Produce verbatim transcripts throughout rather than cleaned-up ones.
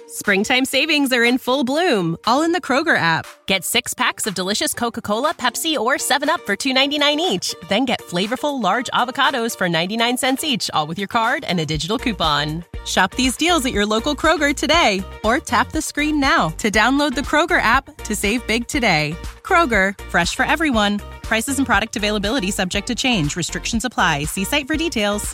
Springtime savings are in full bloom, all in the Kroger app. Get six packs of delicious Coca-Cola, Pepsi, or seven up for two ninety-nine each. Then get flavorful large avocados for ninety-nine cents each, all with your card and a digital coupon. Shop these deals at your local Kroger today, or tap the screen now to download the Kroger app to save big today. Kroger, fresh for everyone. Prices and product availability subject to change. Restrictions apply. See site for details.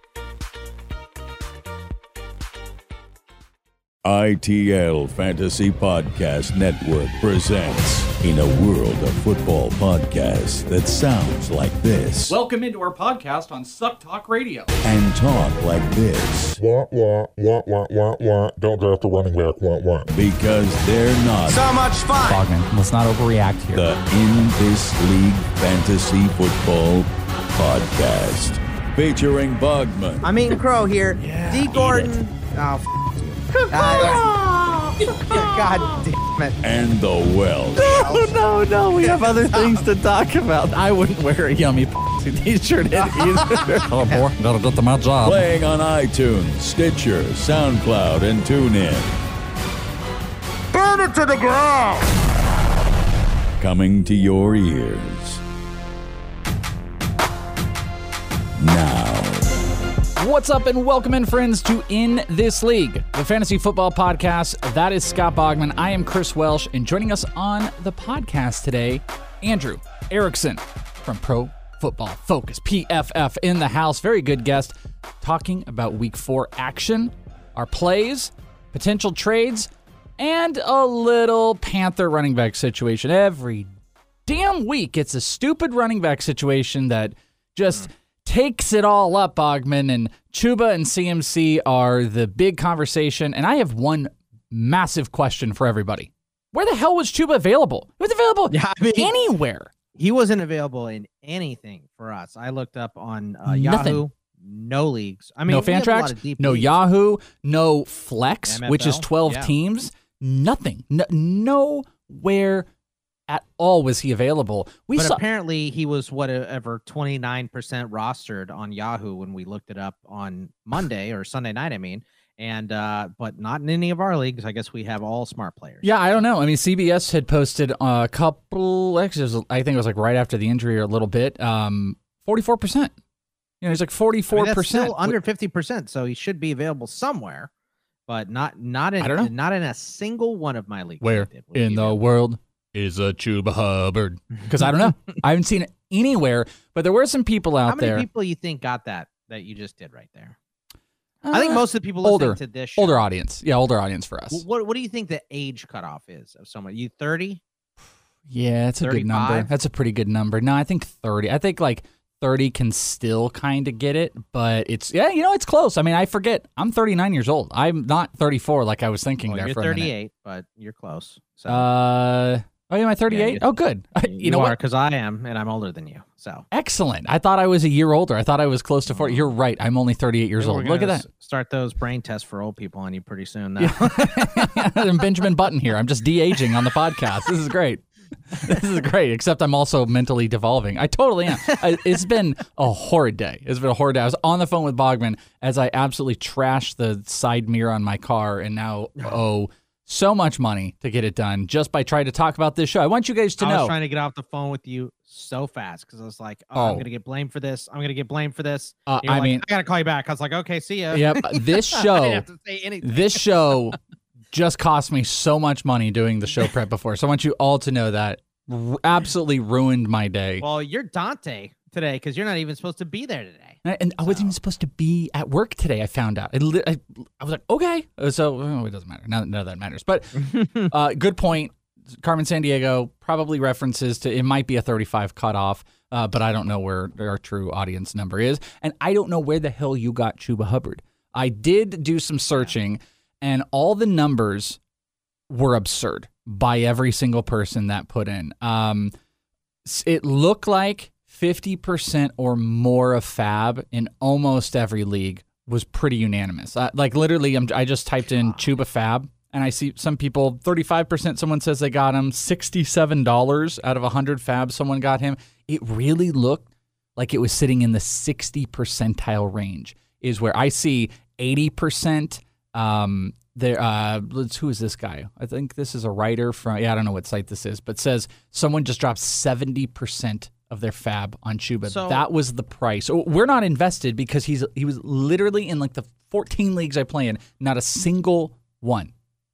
I T L Fantasy Podcast Network presents In a World of Football podcast that sounds like this. Welcome into our podcast on Suck Talk Radio. And talk like this. Wah, wah, wah, wah, wah, wah. Don't draft the running back, wah, wah. Because they're not. So much fun. Bogman, let's not overreact here. The In This League Fantasy Football Podcast. Featuring Bogman. I'm eating crow here. Yeah, D. Gordon. Oh, f- Uh, God damn it. And the Welsh. No, no, no. We have other things to talk about. I wouldn't wear a yummy t-shirt either. Oh, boy. Gotta get to my job. Playing on iTunes, Stitcher, SoundCloud, and TuneIn. Burn it to the ground. Coming to your ears. Now. What's up and welcome in, friends, to In This League, the fantasy football podcast. That is Scott Bogman. I am Chris Welsh, and joining us on the podcast today, Andrew Erickson from Pro Football Focus, P F F in the house. Very good guest, talking about week four action, our plays, potential trades, and a little Panther running back situation. Every damn week, it's a stupid running back situation that just... Mm. takes it all up, Bogman, and Chuba and C M C are the big conversation. And I have one massive question for everybody. Where the hell was Chuba available? He was available yeah, I mean, anywhere. He wasn't available in anything for us. I looked up on uh, Yahoo. No leagues. I mean, no Fantrax, no leagues. Yahoo, no Flex, M F L, which is twelve yeah. teams. Nothing. No, nowhere at all was he available. We but saw- apparently he was whatever twenty-nine percent rostered on Yahoo when we looked it up on Monday or Sunday night, I mean, and uh, but not in any of our leagues. I guess we have all smart players. Yeah, I don't know. I mean, C B S had posted a couple, actually, it was, I think it was like right after the injury or a little bit, um, forty-four percent. You know, he's like forty-four percent. I mean, that's still under fifty percent, so he should be available somewhere, but not not in, I don't know. not in a single one of my leagues. Where in the world is a Chuba Hubbard? Because I don't know. I haven't seen it anywhere, but there were some people out there. How many there. people you think got that that you just did right there? Uh, I think most of the people older, listening to this show, older audience. Yeah, older audience for us. What What do you think the age cutoff is of someone? You thirty? Yeah, that's a good number. That's a pretty good number. No, I think thirty. I think like thirty can still kind of get it, but it's, yeah, you know, it's close. I mean, I forget. I'm thirty-nine years old. I'm not thirty-four like I was thinking well, there you're for a minute. thirty-eight, but you're close. So. Uh... Oh, yeah, am I thirty-eight? Yeah, oh, good. You, you you know are, what? Because I am, and I'm older than you. So excellent. I thought I was a year older. I thought I was close to forty. You're right. I'm only thirty-eight years old. Look at that. Start those brain tests for old people on you pretty soon. Now. Yeah. I'm Benjamin Button here. I'm just de-aging on the podcast. This is great. This is great, except I'm also mentally devolving. I totally am. I, it's been a horrid day. It's been a horrid day. I was on the phone with Bogman as I absolutely trashed the side mirror on my car and now owe so much money to get it done just by trying to talk about this show. I want you guys to I know. I was trying to get off the phone with you so fast because I was like, oh, oh. I'm going to get blamed for this. I'm going to get blamed for this. Uh, I like, mean, I got to call you back. I was like, okay, see ya. Yep. This show, I didn't have to say anything. This show just cost me so much money doing the show prep before. So I want you all to know that r- absolutely ruined my day. Well, you're Dante today because you're not even supposed to be there today. And, I, and so. I wasn't even supposed to be at work today, I found out. I, I, I was like, okay. So oh, it doesn't matter. None, none of that matters. But uh, good point. Carmen Sandiego probably references to it might be a thirty-five cutoff, uh, but I don't know where our true audience number is. And I don't know where the hell you got Chuba Hubbard. I did do some searching, and all the numbers were absurd by every single person that put in. Um, it looked like fifty percent or more of Fab in almost every league was pretty unanimous. I, like literally, I'm, I just typed in Chuba Fab, and I see some people, thirty-five percent someone says they got him, sixty-seven dollars out of one hundred Fab someone got him. It really looked like it was sitting in the sixty percentile range is where I see eighty percent um, there, uh, let's, who is this guy? I think this is a writer from, yeah, I don't know what site this is, but says someone just dropped seventy percent of their fab on Chuba. So, that was the price. We're not invested because he's he was literally in like the fourteen leagues I play in, not a single one.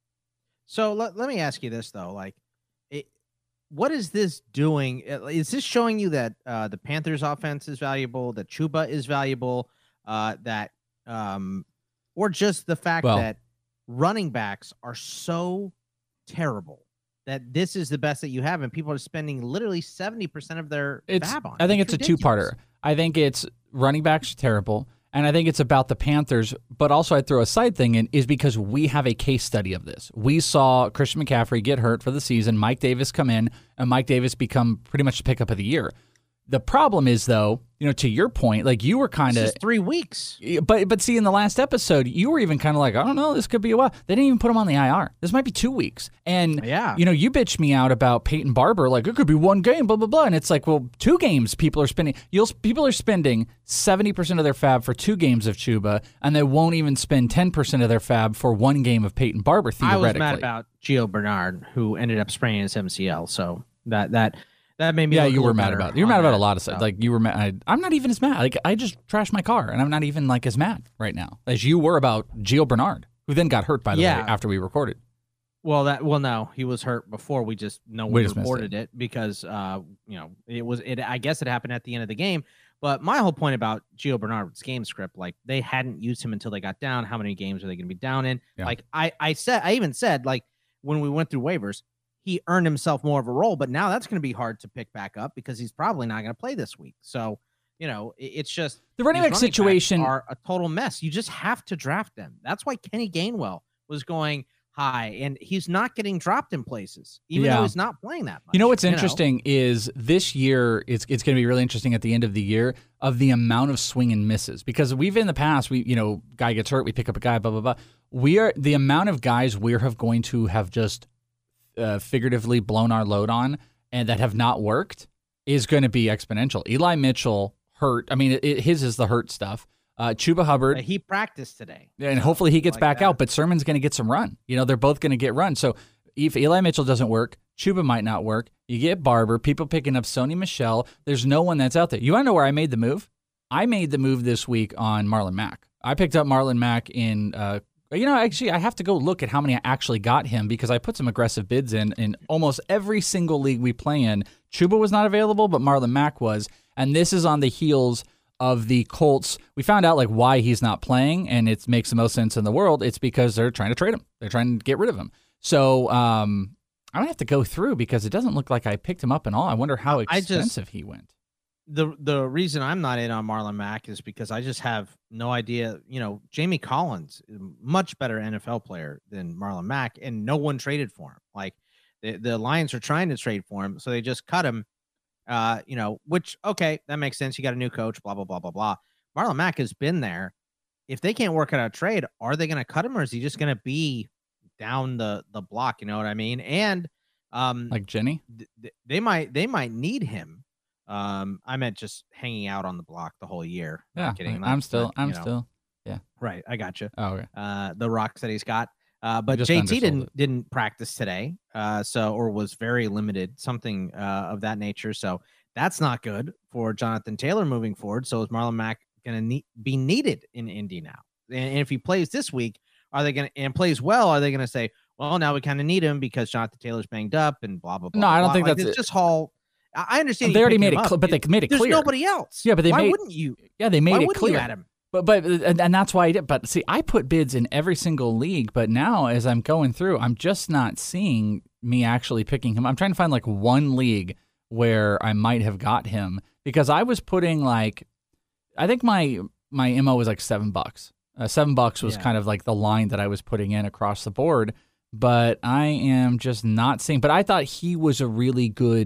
So let, let me ask you this, though. Like, it, what is this doing? Is this showing you that uh, the Panthers offense is valuable, that Chuba is valuable, uh, that, um, or just the fact well, that running backs are so terrible that this is the best that you have, and people are spending literally seventy percent of their it's, fab on? I think it's, it's a two-parter. I think it's running backs are terrible, and I think it's about the Panthers, but also I'd throw a side thing in is because we have a case study of this. We saw Christian McCaffrey get hurt for the season, Mike Davis come in, and Mike Davis become pretty much the pickup of the year. The problem is, though, you know, to your point, like you were kind of three weeks, but but see, in the last episode, you were even kind of like, I don't know, this could be a while. They didn't even put him on the I R. This might be two weeks. And yeah, you know, you bitched me out about Peyton Barber, like it could be one game, blah blah blah. And it's like, well, two games. People are spending. You'll people are spending seventy percent of their fab for two games of Chuba, and they won't even spend ten percent of their fab for one game of Peyton Barber. Theoretically, I was mad about Gio Bernard, who ended up spraining his M C L. So that that. That made me. Yeah, you were mad about. You were mad about a lot of stuff. So. Like you were mad. I, I'm not even as mad. Like I just trashed my car, and I'm not even like as mad right now as you were about Gio Bernard, who then got hurt by the yeah. way after we recorded. Well, that well, no, he was hurt before we just no we one just reported it. it because uh, you know it was it. I guess it happened at the end of the game. But my whole point about Gio Bernard's game script, like they hadn't used him until they got down. How many games are they going to be down in? Yeah. Like I, I said, I even said like when we went through waivers, he earned himself more of a role, but now that's going to be hard to pick back up because he's probably not going to play this week. So, you know, it's just the running back situation are a total mess. You just have to draft them. That's why Kenny Gainwell was going high, and he's not getting dropped in places, even yeah. though he's not playing that much. You know what's you interesting know? is this year, it's it's going to be really interesting at the end of the year of the amount of swing and misses because we've in the past, we you know, guy gets hurt, we pick up a guy, blah blah blah. We are the amount of guys we are going to have just. Uh, figuratively blown our load on and that have not worked is going to be exponential. Eli Mitchell hurt. I mean, it, it, his is the hurt stuff. Uh, Chuba Hubbard. He practiced today. And so hopefully he gets like back that. out, but Sermon's going to get some run. You know, they're both going to get run. So if Eli Mitchell doesn't work, Chuba might not work. You get Barber, people picking up Sony Michel. There's no one that's out there. You want to know where I made the move? I made the move this week on Marlon Mack. I picked up Marlon Mack in uh, You know, actually, I have to go look at how many I actually got him because I put some aggressive bids in in almost every single league we play in. Chuba was not available, but Marlon Mack was. And this is on the heels of the Colts. We found out like why he's not playing, and it makes the most sense in the world. It's because they're trying to trade him. They're trying to get rid of him. So um, I'm going to have to go through because it doesn't look like I picked him up and all. I wonder how expensive just, he went. The the reason I'm not in on Marlon Mack is because I just have no idea. You know, Jamie Collins, much better N F L player than Marlon Mack, and no one traded for him. Like the, the Lions are trying to trade for him, so they just cut him. Uh, you know, which okay, that makes sense. You got a new coach, blah blah blah blah blah. Marlon Mack has been there. If they can't work out a trade, are they going to cut him, or is he just going to be down the the block? You know what I mean? And um, like Jenny, th- they might they might need him. Um, I meant just hanging out on the block the whole year. Yeah, not kidding. I'm Not- still, not, I'm you know. still, yeah. Right. I got you. Oh, okay. Uh, the rocks that he's got. Uh, but Just J T undersold didn't it. didn't practice today. Uh, so or was very limited, something uh of that nature. So that's not good for Jonathan Taylor moving forward. So is Marlon Mack going to ne- be needed in Indy now? And, and if he plays this week, are they going to and plays well? Are they going to say, well, now we kind of need him because Jonathan Taylor's banged up and blah blah blah? No, I don't blah. think Like, that's it's it. just all. I understand. They you already picking made him it, up. cl- but they made it There's clear. nobody else. Yeah, but they Why made- wouldn't you? Yeah, they made Why it wouldn't clear. you add him? But but and, and that's why I did. But see, I put bids in every single league. But now, as I'm going through, I'm just not seeing me actually picking him. I'm trying to find like one league where I might have got him because I was putting like, I think my my M O was like seven bucks. Uh, seven bucks was Yeah. kind of like the line that I was putting in across the board. But I am just not seeing. But I thought he was a really good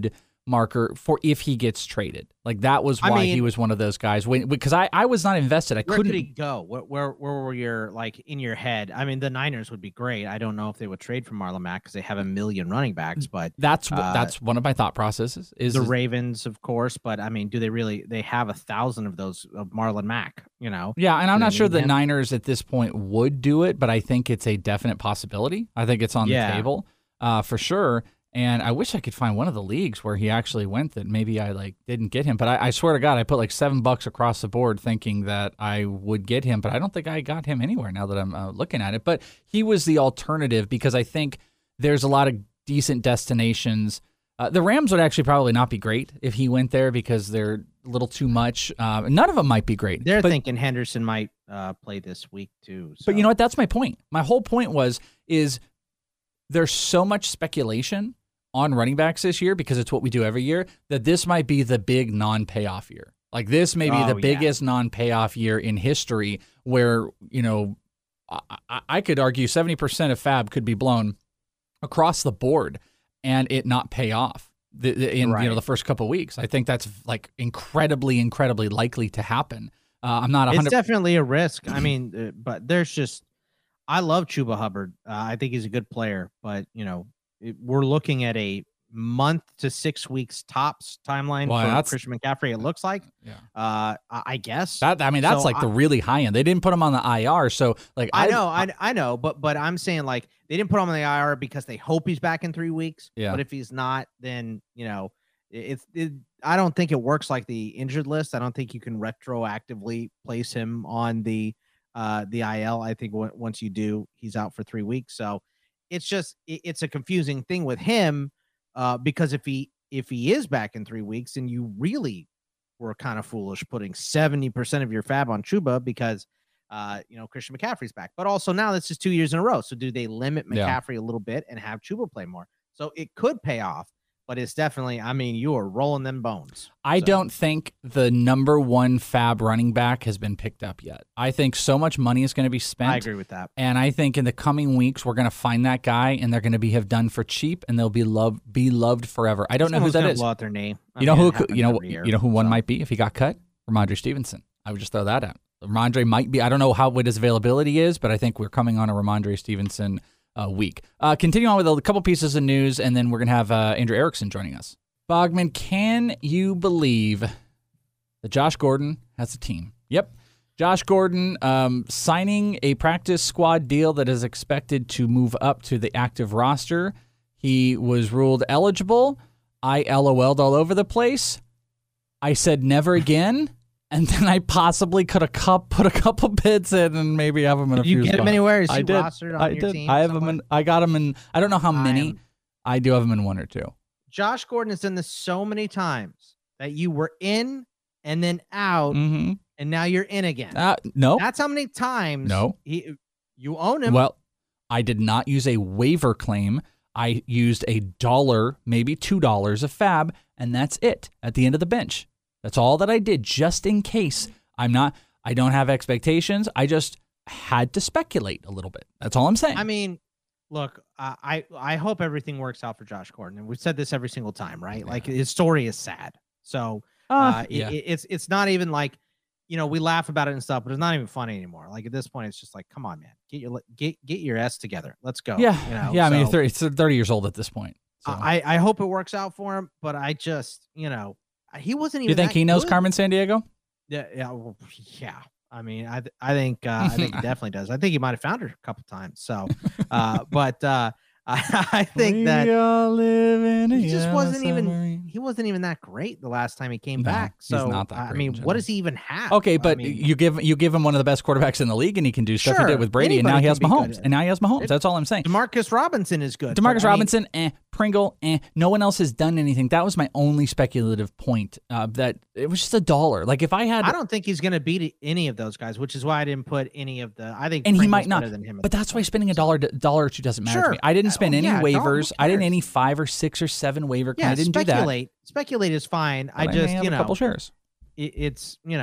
marker for if he gets traded. Like that was why I mean, he was one of those guys. When because I, I was not invested. I where couldn't. could he go? Where, where where were your like in your head? I mean, the Niners would be great. I don't know if they would trade for Marlon Mack because they have a million running backs, but That's uh, that's one of my thought processes. Is the Ravens, of course. But I mean, do they really? They have a thousand of those of Marlon Mack. You know. Yeah, and I'm Do not they sure need the him? Niners at this point would do it, but I think it's a definite possibility. I think it's on Yeah. the table uh, for sure. And I wish I could find one of the leagues where he actually went that maybe I like didn't get him. But I, I swear to God, I put like seven bucks across the board thinking that I would get him. But I don't think I got him anywhere now that I'm uh, looking at it. But he was the alternative because I think there's a lot of decent destinations. Uh, the Rams would actually probably not be great if he went there because they're a little too much. Uh, none of them might be great. They're but, thinking Henderson might uh, play this week too. So. But you know what? That's my point. My whole point was is there's so much speculation on running backs this year because it's what we do every year that this might be the big non-payoff year. Like this may be Oh, the yeah. biggest non-payoff year in history where, you know, I, I- I could argue seventy percent of fab could be blown across the board and it not pay off the, the, in Right. you know the first couple of weeks. I think that's like incredibly, incredibly likely to happen. Uh, I'm not one It's hundred percent. definitely a risk. I mean, uh, but there's just, I love Chuba Hubbard. Uh, I think he's a good player, but you know, it, we're looking at a month to six weeks tops timeline Well, for that's- Christian McCaffrey. It looks like, Yeah. uh, I, I guess. That, I mean, that's So like I- the really high end. They didn't put him on the I R. So like, I know, I, I know, but but I'm saying like they didn't put him on the I R because they hope he's back in three weeks. Yeah. But if he's not, then you know, it, it's it, I don't think it works like the injured list. I don't think you can retroactively place him on the uh the I L. I think w- once you do, he's out for three weeks. So it's just it, it's a confusing thing with him uh because if he if he is back in three weeks, then you really were kind of foolish putting seventy percent of your fab on Chuba because uh, you know, Christian McCaffrey's back. But also now this is two years in a row. So do they limit Yeah. McCaffrey a little bit and have Chuba play more? So it could pay off, but it's definitely, I mean, you are rolling them bones. I So, don't think the number one fab running back has been picked up yet. I think so much money is going to be spent. I agree with that. And I think in the coming weeks we're going to find that guy, and they're going to be have done for cheap, and they'll be loved be loved forever. I don't know who Someone's that gonna is. blow out their name. I You know mean, who it could- happens you know every year, you know who one so. might be if he got cut? Ramondre Stevenson. I would just throw that out. Ramondre might be. I don't know how what his availability is, but I think we're coming on a Ramondre Stevenson uh, week. Uh, continue on with a couple pieces of news, and then we're gonna have uh, Andrew Erickson joining us. Bogman, can you believe that Josh Gordon has a team? Yep. Josh Gordon um, signing a practice squad deal that is expected to move up to the active roster. He was ruled eligible. I LOL'd all over the place. I said never again, and then I possibly could have cup, put a couple bids in and maybe have him in a Did you few get him spots. anywhere? Is I he did. rostered on I your did. team I have him somewhere? in. I got him in. I don't know how I many. am- I do have him in one or two. Josh Gordon has done this so many times that you were in and then out, Mm-hmm. and now you're in again. Uh, no. That's how many times No. he, you own him. Well, I did not use a waiver claim. I used a dollar, maybe two dollars of fab, and that's it at the end of the bench. That's all that I did, just in case. I'm not. I don't have expectations. I just had to speculate a little bit. That's all I'm saying. I mean, look, uh, I I hope everything works out for Josh Gordon, and we've said this every single time, right? Like his story is sad, so uh, Uh, it- yeah. it, it's it's not even like, you know, we laugh about it and stuff, but it's not even funny anymore. Like at this point, it's just like, come on, man, get your get get your s together. Let's go. yeah, you know? yeah. I mean, So, thirty, it's thirty years old at this point. So. I I hope it works out for him, but I just, you know, he wasn't even. you think that he knows good. Carmen Sandiego? Yeah, yeah, well, yeah. I mean, I th- I think uh, I think he definitely does. I think he might have found her a couple times. So, uh, but uh, I, I think that we all live in a he just yellow wasn't even submarine. he wasn't even that great the last time he came No, back. he's So not that I great mean, in what general. does he even have? Okay, I but mean, you give you give him one of the best quarterbacks in the league, and he can do stuff he Sure, did with Brady, and now anybody he has can be Mahomes, good. and now he has Mahomes. That's all I'm saying. Demarcus Robinson is good. but, Demarcus I mean, Robinson, eh. Pringle, eh. No one else has done anything. That was my only speculative point. Uh, that it was just a dollar. Like if I had, I don't think he's going to beat any of those guys, which is why I didn't put any of the. I think, and he Pringle's might not. better than him at But this that's why point. spending a dollar dollar or two doesn't matter to Sure. me. I didn't spend Oh, any yeah, dollar, who waivers. I didn't cares? any five or six or seven waiver. Yeah, I didn't do that. speculate. Speculate is fine. But I may just have you a know couple shares. it, it's you know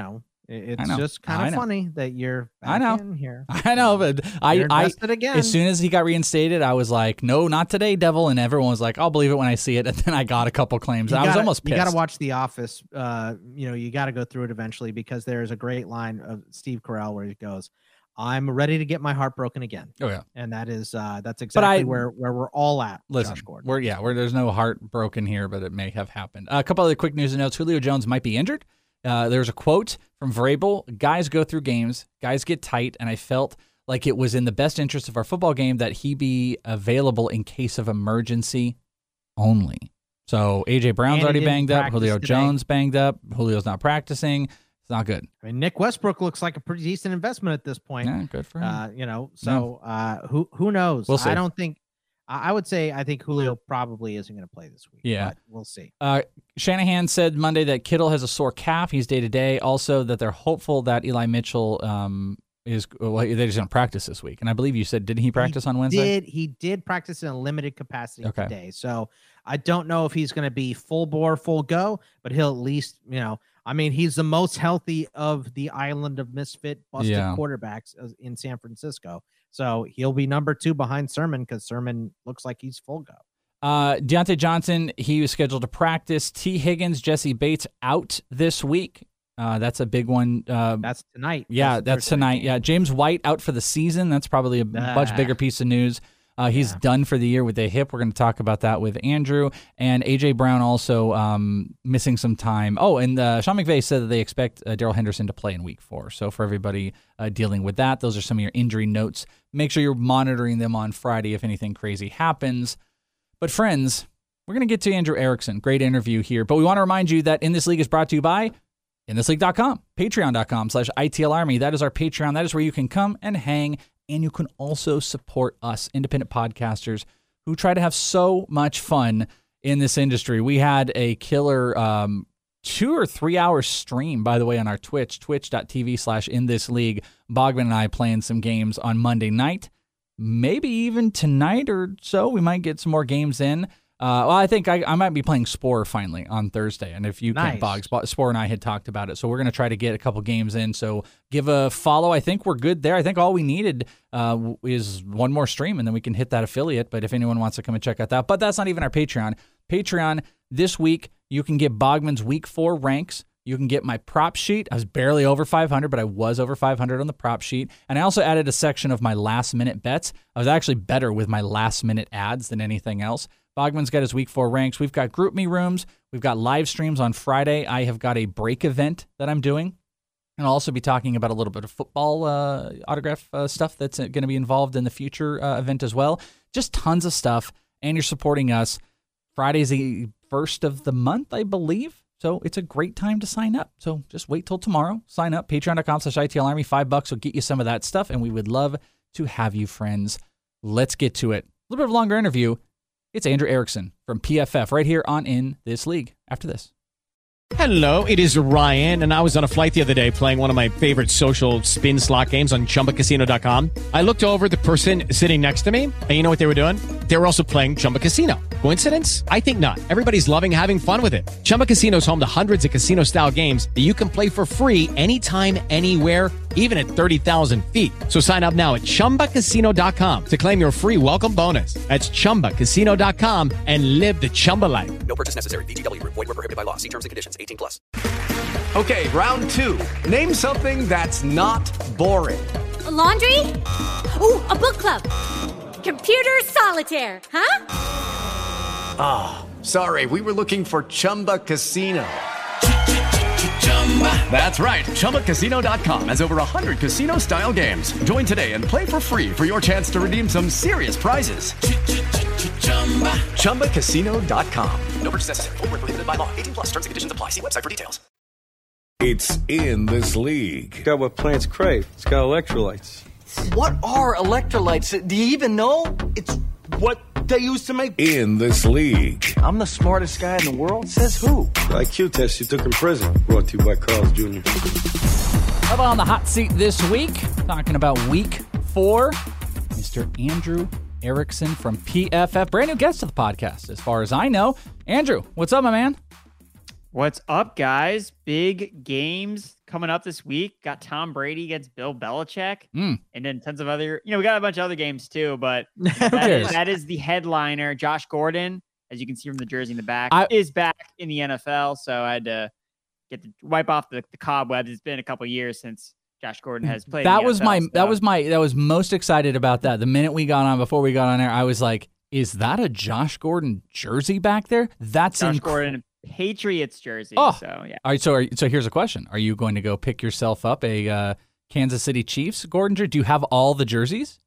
It's I know. just kind I of know. funny that you're back I know. in here. I know, but I, You're I invested again. as soon as he got reinstated, I was like, no, not today, devil. And everyone was like, I'll believe it when I see it. And then I got a couple claims. You I was gotta- almost pissed. You got to watch The Office. Uh, you know, you got to go through it eventually because there's a great line of Steve Carell where he goes, "I'm ready to get my heart broken again." Oh yeah, and that is uh, that's But exactly I- where where we're all at. listen, Josh Gordon. we're yeah, where there's no heart broken here, but it may have happened. Uh, a couple other quick news and notes: Julio Jones might be injured. Uh, there's a quote from Vrabel: "Guys go through games, guys get tight, and I felt like it was in the best interest of our football game that he be available in case of emergency only." So A J Brown's And he already didn't banged up. practice Julio today. Jones banged up. Julio's not practicing. It's not good. I mean, Nick Westbrook looks like a pretty decent investment at this point. Yeah, good for him. Uh, you know, so uh, who who knows? We'll see. I don't think. I I would say I think Julio probably isn't going to play this week. Yeah. but we'll see. Uh, Shanahan said Monday that Kittle has a sore calf. He's day to day. Also, that they're hopeful that Eli Mitchell um, is. Well, they're just going to practice this week. And I believe you said, didn't he practice on Wednesday? Did he did practice in a limited capacity Okay. today? So I don't know if he's going to be full bore, full go, but he'll at least, you know, I mean, he's the most healthy of the island of misfit busted Yeah. quarterbacks as- in San Francisco. So he'll be number two behind Sermon because Sermon looks like he's full go. Uh, Deontay Johnson, he was scheduled to practice. T. Higgins, Jesse Bates out this week. Uh, that's a big one. Uh, That's tonight. yeah, the that's Thursday tonight. game. Yeah, James White out for the season. That's probably a much Ah. bigger piece of news. Uh, he's Yeah. done for the year with a hip. We're going to talk about that with Andrew. And A J Brown also um, missing some time. Oh, and uh, Sean McVay said that they expect uh, Darrell Henderson to play in week four. So for everybody uh, dealing with that, those are some of your injury notes. Make sure you're monitoring them on Friday if anything crazy happens. But friends, we're going to get to Andrew Erickson. Great interview here. But we want to remind you that In This League is brought to you by in this league dot com, patreon dot com slash I T L Army. That is our Patreon. That is where you can come and hang. And you can also support us, independent podcasters, who try to have so much fun in this industry. We had a killer um, two or three hour stream, by the way, on our Twitch, twitch dot t v slash in this league. Bogman and I playing some games on Monday night. Maybe even tonight or so, we might get some more games in. Uh, well, I think I, I might be playing Spore finally on Thursday. And if you Nice. can't, Boggs, Spore and I had talked about it. So we're going to try to get a couple games in. So give a follow. I think we're good there. I think all we needed uh, w- is one more stream, and then we can hit that affiliate. But if anyone wants to come and check out that, but that's not even our Patreon. Patreon, this week, you can get Bogman's week four ranks. You can get my prop sheet. I was barely over five hundred, but I was over five hundred on the prop sheet. And I also added a section of my last minute bets. I was actually better with my last minute ads than anything else. Bogman's got his week four ranks. We've got group me rooms. We've got live streams on Friday. I have got a break event that I'm doing. And I'll also be talking about a little bit of football uh, autograph uh, stuff that's going to be involved in the future uh, event as well. Just tons of stuff. And you're supporting us. Friday's the first of the month, I believe. So it's a great time to sign up. So just wait till tomorrow. Sign up. Patreon dot com slash I T L Army. Five bucks will get you some of that stuff. And we would love to have you, friends. Let's get to it. A little bit of a longer interview. It's Andrew Erickson from P F F right here on In This League after this. Hello, it is Ryan, and I was on a flight the other day playing one of my favorite social spin slot games on chumba casino dot com. I looked over at the person sitting next to me, and you know what they were doing? They were also playing Chumba Casino. Coincidence? I think not. Everybody's loving having fun with it. Chumba Casino is home to hundreds of casino-style games that you can play for free anytime, anywhere, even at thirty thousand feet. So sign up now at chumba casino dot com to claim your free welcome bonus. That's chumba casino dot com and live the Chumba life. No purchase necessary. V G W. Void where prohibited by law. See terms and conditions. eighteen plus. Okay, round two. Name something that's not boring. A laundry? Ooh, a book club. Computer solitaire, huh? Ah, oh, sorry. We were looking for Chumba Casino. That's right. Chumba Casino dot com has over one hundred casino-style games. Join today and play for free for your chance to redeem some serious prizes. Chumba Casino dot com. No purchase necessary. Void where prohibited by law. eighteen plus. Terms and conditions apply. See website for details. It's In This League. It's got what plants crave. It's got electrolytes. What are electrolytes? Do you even know? It's what they used to make. In This League. I'm the smartest guy in the world. Says who? The I Q test you took in prison. Brought to you by Carl's Junior Up on the hot seat this week, talking about week four, Mister Andrew Erickson from P F F. Brand new guest to the podcast, as far as I know. Andrew, what's up, my man? What's up, guys? Big games coming up this week. Got Tom Brady against Bill Belichick, mm. and then tons of other, you know, we got a bunch of other games too, but that, is, that is the headliner. Josh Gordon, as you can see from the jersey in the back, I, is back in the N F L, so I had to get to wipe off the, the cobwebs. It's been a couple years since Josh Gordon has played. That in the was N F L, my so. that was my that was most excited about that. The minute we got on, before we got on air, I was like, "Is that a Josh Gordon jersey back there?" That's Josh inc- Gordon Patriots jersey. Oh, so yeah. All right. So, are, so here's a question: are you going to go pick yourself up a uh, Kansas City Chiefs Gordon jersey? Do you have all the jerseys?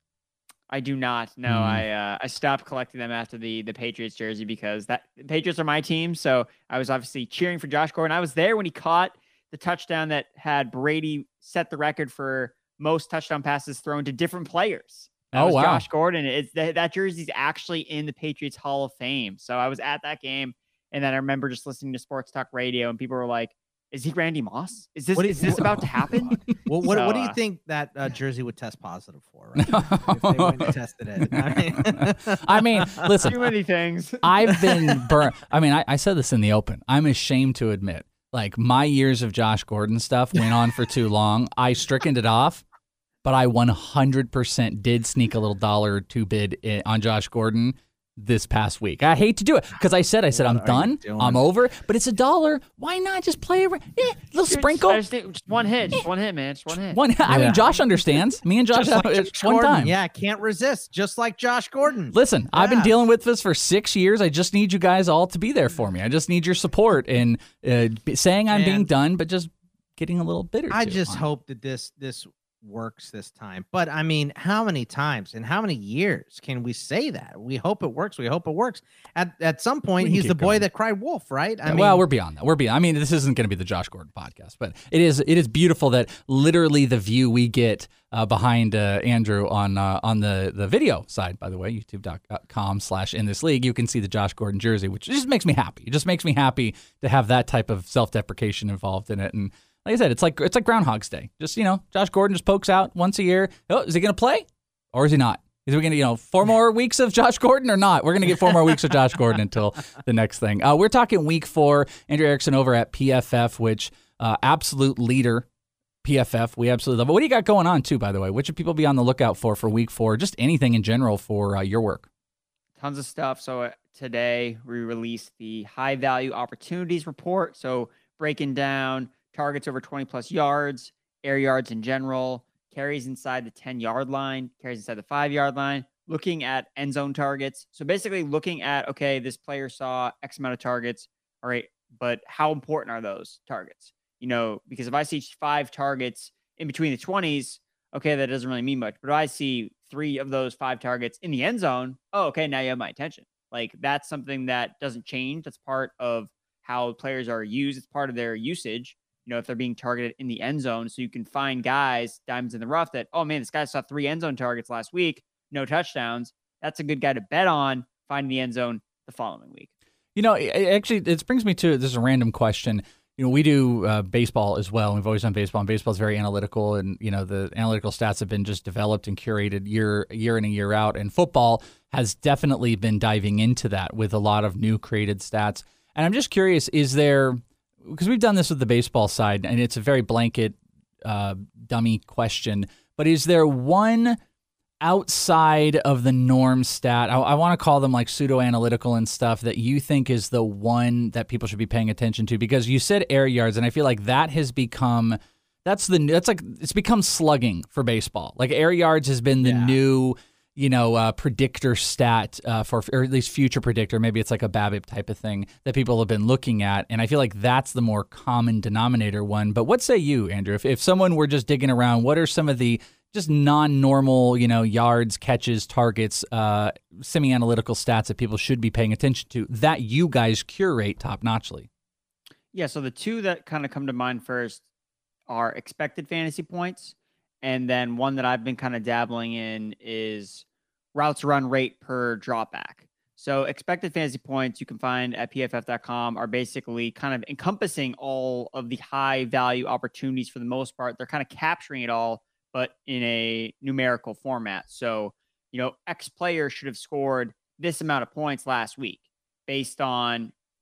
I do not. No, Hmm. I uh, I stopped collecting them after the the Patriots jersey because that the Patriots are my team. So I was obviously cheering for Josh Gordon. I was there when he caught the touchdown that had Brady set the record for most touchdown passes thrown to different players. That oh was wow! Josh Gordon. It's that, that jersey's actually in the Patriots Hall of Fame. So I was at that game, and then I remember just listening to Sports Talk Radio, and people were like, "Is he Randy Moss? Is this What do is you- this about to happen?" Well, what, So, what do you uh, think that uh, jersey would test positive for? Right? If they went and tested it. I mean, I mean, listen. Too many things. I've been burnt. I mean, I, I said this in the open. I'm ashamed to admit, like my years of Josh Gordon stuff went on for too long. I strickened it off, but I one hundred percent did sneak a little dollar or two bid in, on Josh Gordon this past week. I hate to do it because I said, I said, What I'm are done. you doing? I'm over. But it's a dollar. Why not just play a yeah, little sprinkle? I just think- just one hit, just one hit, man, just one hit. One. I Yeah. mean, Josh understands. Me and Josh, just like it's Josh one Gordon. time. Yeah, can't resist. Just like Josh Gordon. Listen, I've been Yeah. dealing with this for six years. I just need you guys all to be there for me. I just need your support in uh, b- saying I'm Man. being done, but just getting a little bitter. I too just on it. hope that this this works this time. But I mean, how many times and how many years can we say that? We hope it works. We hope it works. At at some point, We can he's the keep boy going. that cried wolf, right? I Yeah, mean, well, we're beyond that. We're beyond. I mean, this isn't going to be the Josh Gordon podcast, but it is. It is beautiful that literally the view we get uh, behind uh, Andrew on uh, on the the video side. By the way, YouTube dot com slash in this league, you can see the Josh Gordon jersey, which just makes me happy. It just makes me happy to have that type of self deprecation involved in it. And like I said, it's like it's like Groundhog's Day. Just you know, Josh Gordon just pokes out once a year. Oh, is he going to play or is he not? Is we going to, you know, four more weeks of Josh Gordon or not? We're going to get four more weeks of Josh Gordon until the next thing. Uh, we're talking week four. Andrew Erickson over at P F F, which uh, absolute leader, P F F. We absolutely love it. What do you got going on, too, by the way? What should people be on the lookout for for week four? Just anything in general for uh, your work. Tons of stuff. So uh, today we released the high value opportunities report. So breaking down targets over twenty plus yards, air yards in general, carries inside the ten yard line, carries inside the five yard line, looking at end zone targets. So basically looking at, okay, this player saw X amount of targets. All right, but how important are those targets? You know, because if I see five targets in between the twenties, okay, that doesn't really mean much. But if I see three of those five targets in the end zone, oh, okay, now you have my attention. Like that's something that doesn't change. That's part of how players are used. It's part of their usage. You know, if they're being targeted in the end zone, so you can find guys, diamonds in the rough that, oh man, this guy saw three end zone targets last week, no touchdowns. That's a good guy to bet on finding the end zone the following week. You know, it, it actually, it brings me to, this is a random question. You know, we do uh, baseball as well. We've always done baseball, and baseball is very analytical, and, you know, the analytical stats have been just developed and curated year, year in and year out. And football has definitely been diving into that with a lot of new created stats. And I'm just curious, is there, because we've done this with the baseball side, and it's a very blanket, uh, dummy question, but is there one outside of the norm stat, I, I want to call them like pseudo-analytical and stuff, that you think is the one that people should be paying attention to? Because you said air yards, and I feel like that has become, that's the, that's like, it's become slugging for baseball. Like air yards has been the Yeah. new, you know, uh, predictor stat uh, for, or at least future predictor. Maybe it's like a BABIP type of thing that people have been looking at. And I feel like that's the more common denominator one. But what say you, Andrew? If, if someone were just digging around, what are some of the just non-normal, you know, yards, catches, targets, uh, semi-analytical stats that people should be paying attention to that you guys curate top-notchly? Yeah, so the two that kind of come to mind first are expected fantasy points. And then one that I've been kind of dabbling in is routes run rate per dropback. So expected fantasy points you can find at P F F dot com are basically kind of encompassing all of the high value opportunities for the most part. They're kind of capturing it all, but in a numerical format. So, you know, X player should have scored this amount of points last week based on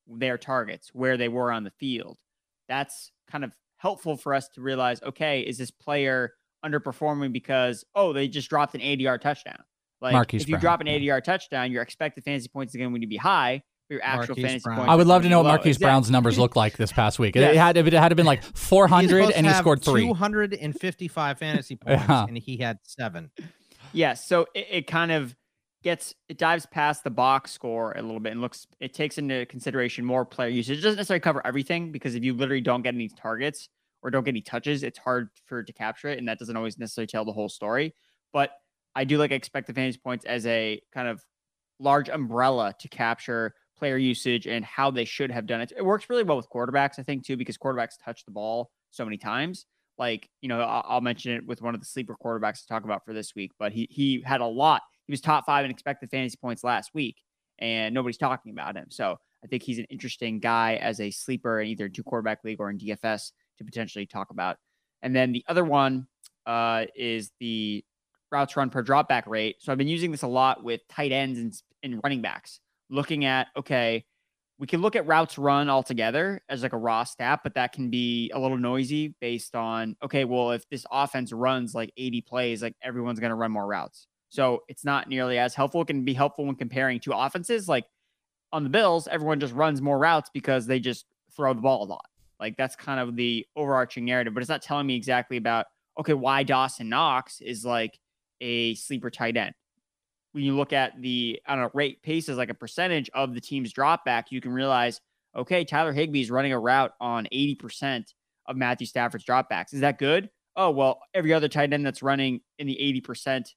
their targets, where they were on the field. That's kind of helpful for us to realize, okay, is this player underperforming because, oh, they just dropped an eighty-yard touchdown? Like, Marquise if you Brown. drop an eighty-yard touchdown, your expected fantasy points are going to be high. Your actual Marquise fantasy Brown. points. I would are love to gonna know be what low. Marquise Exactly. Brown's numbers look like this past week. Yes. It had if it had been like four hundred and he scored three. two hundred fifty-five fantasy points, Yeah. and he had seven. Yes, so it, it kind of gets it dives past the box score a little bit and looks it takes into consideration more player usage. It doesn't necessarily cover everything, because if you literally don't get any targets or don't get any touches, it's hard for it to capture it, and that doesn't always necessarily tell the whole story. But I do like expected fantasy points as a kind of large umbrella to capture player usage and how they should have done it. It works really well with quarterbacks, I think, too, because quarterbacks touch the ball so many times. Like, you know, I'll, I'll mention it with one of the sleeper quarterbacks to talk about for this week, but he he had a lot. He was top five in expected fantasy points last week, and nobody's talking about him. So I think he's an interesting guy as a sleeper in either a two quarterback league or in D F S to potentially talk about. And then the other one uh, is the routes run per dropback rate. So I've been using this a lot with tight ends and, and running backs, looking at, okay, we can look at routes run altogether as like a raw stat, but that can be a little noisy based on, okay, well, if this offense runs like eighty plays, like everyone's going to run more routes. So it's not nearly as helpful. It can be helpful when comparing two offenses. Like on the Bills, everyone just runs more routes because they just throw the ball a lot. Like that's kind of the overarching narrative, but it's not telling me exactly about, okay, why Dawson Knox is like a sleeper tight end. When you look at the, I don't know, rate paces, like a percentage of the team's drop back, you can realize, okay, Tyler Higbee is running a route on eighty percent of Matthew Stafford's dropbacks. Is that good? Oh, well, every other tight end that's running in the eighty percent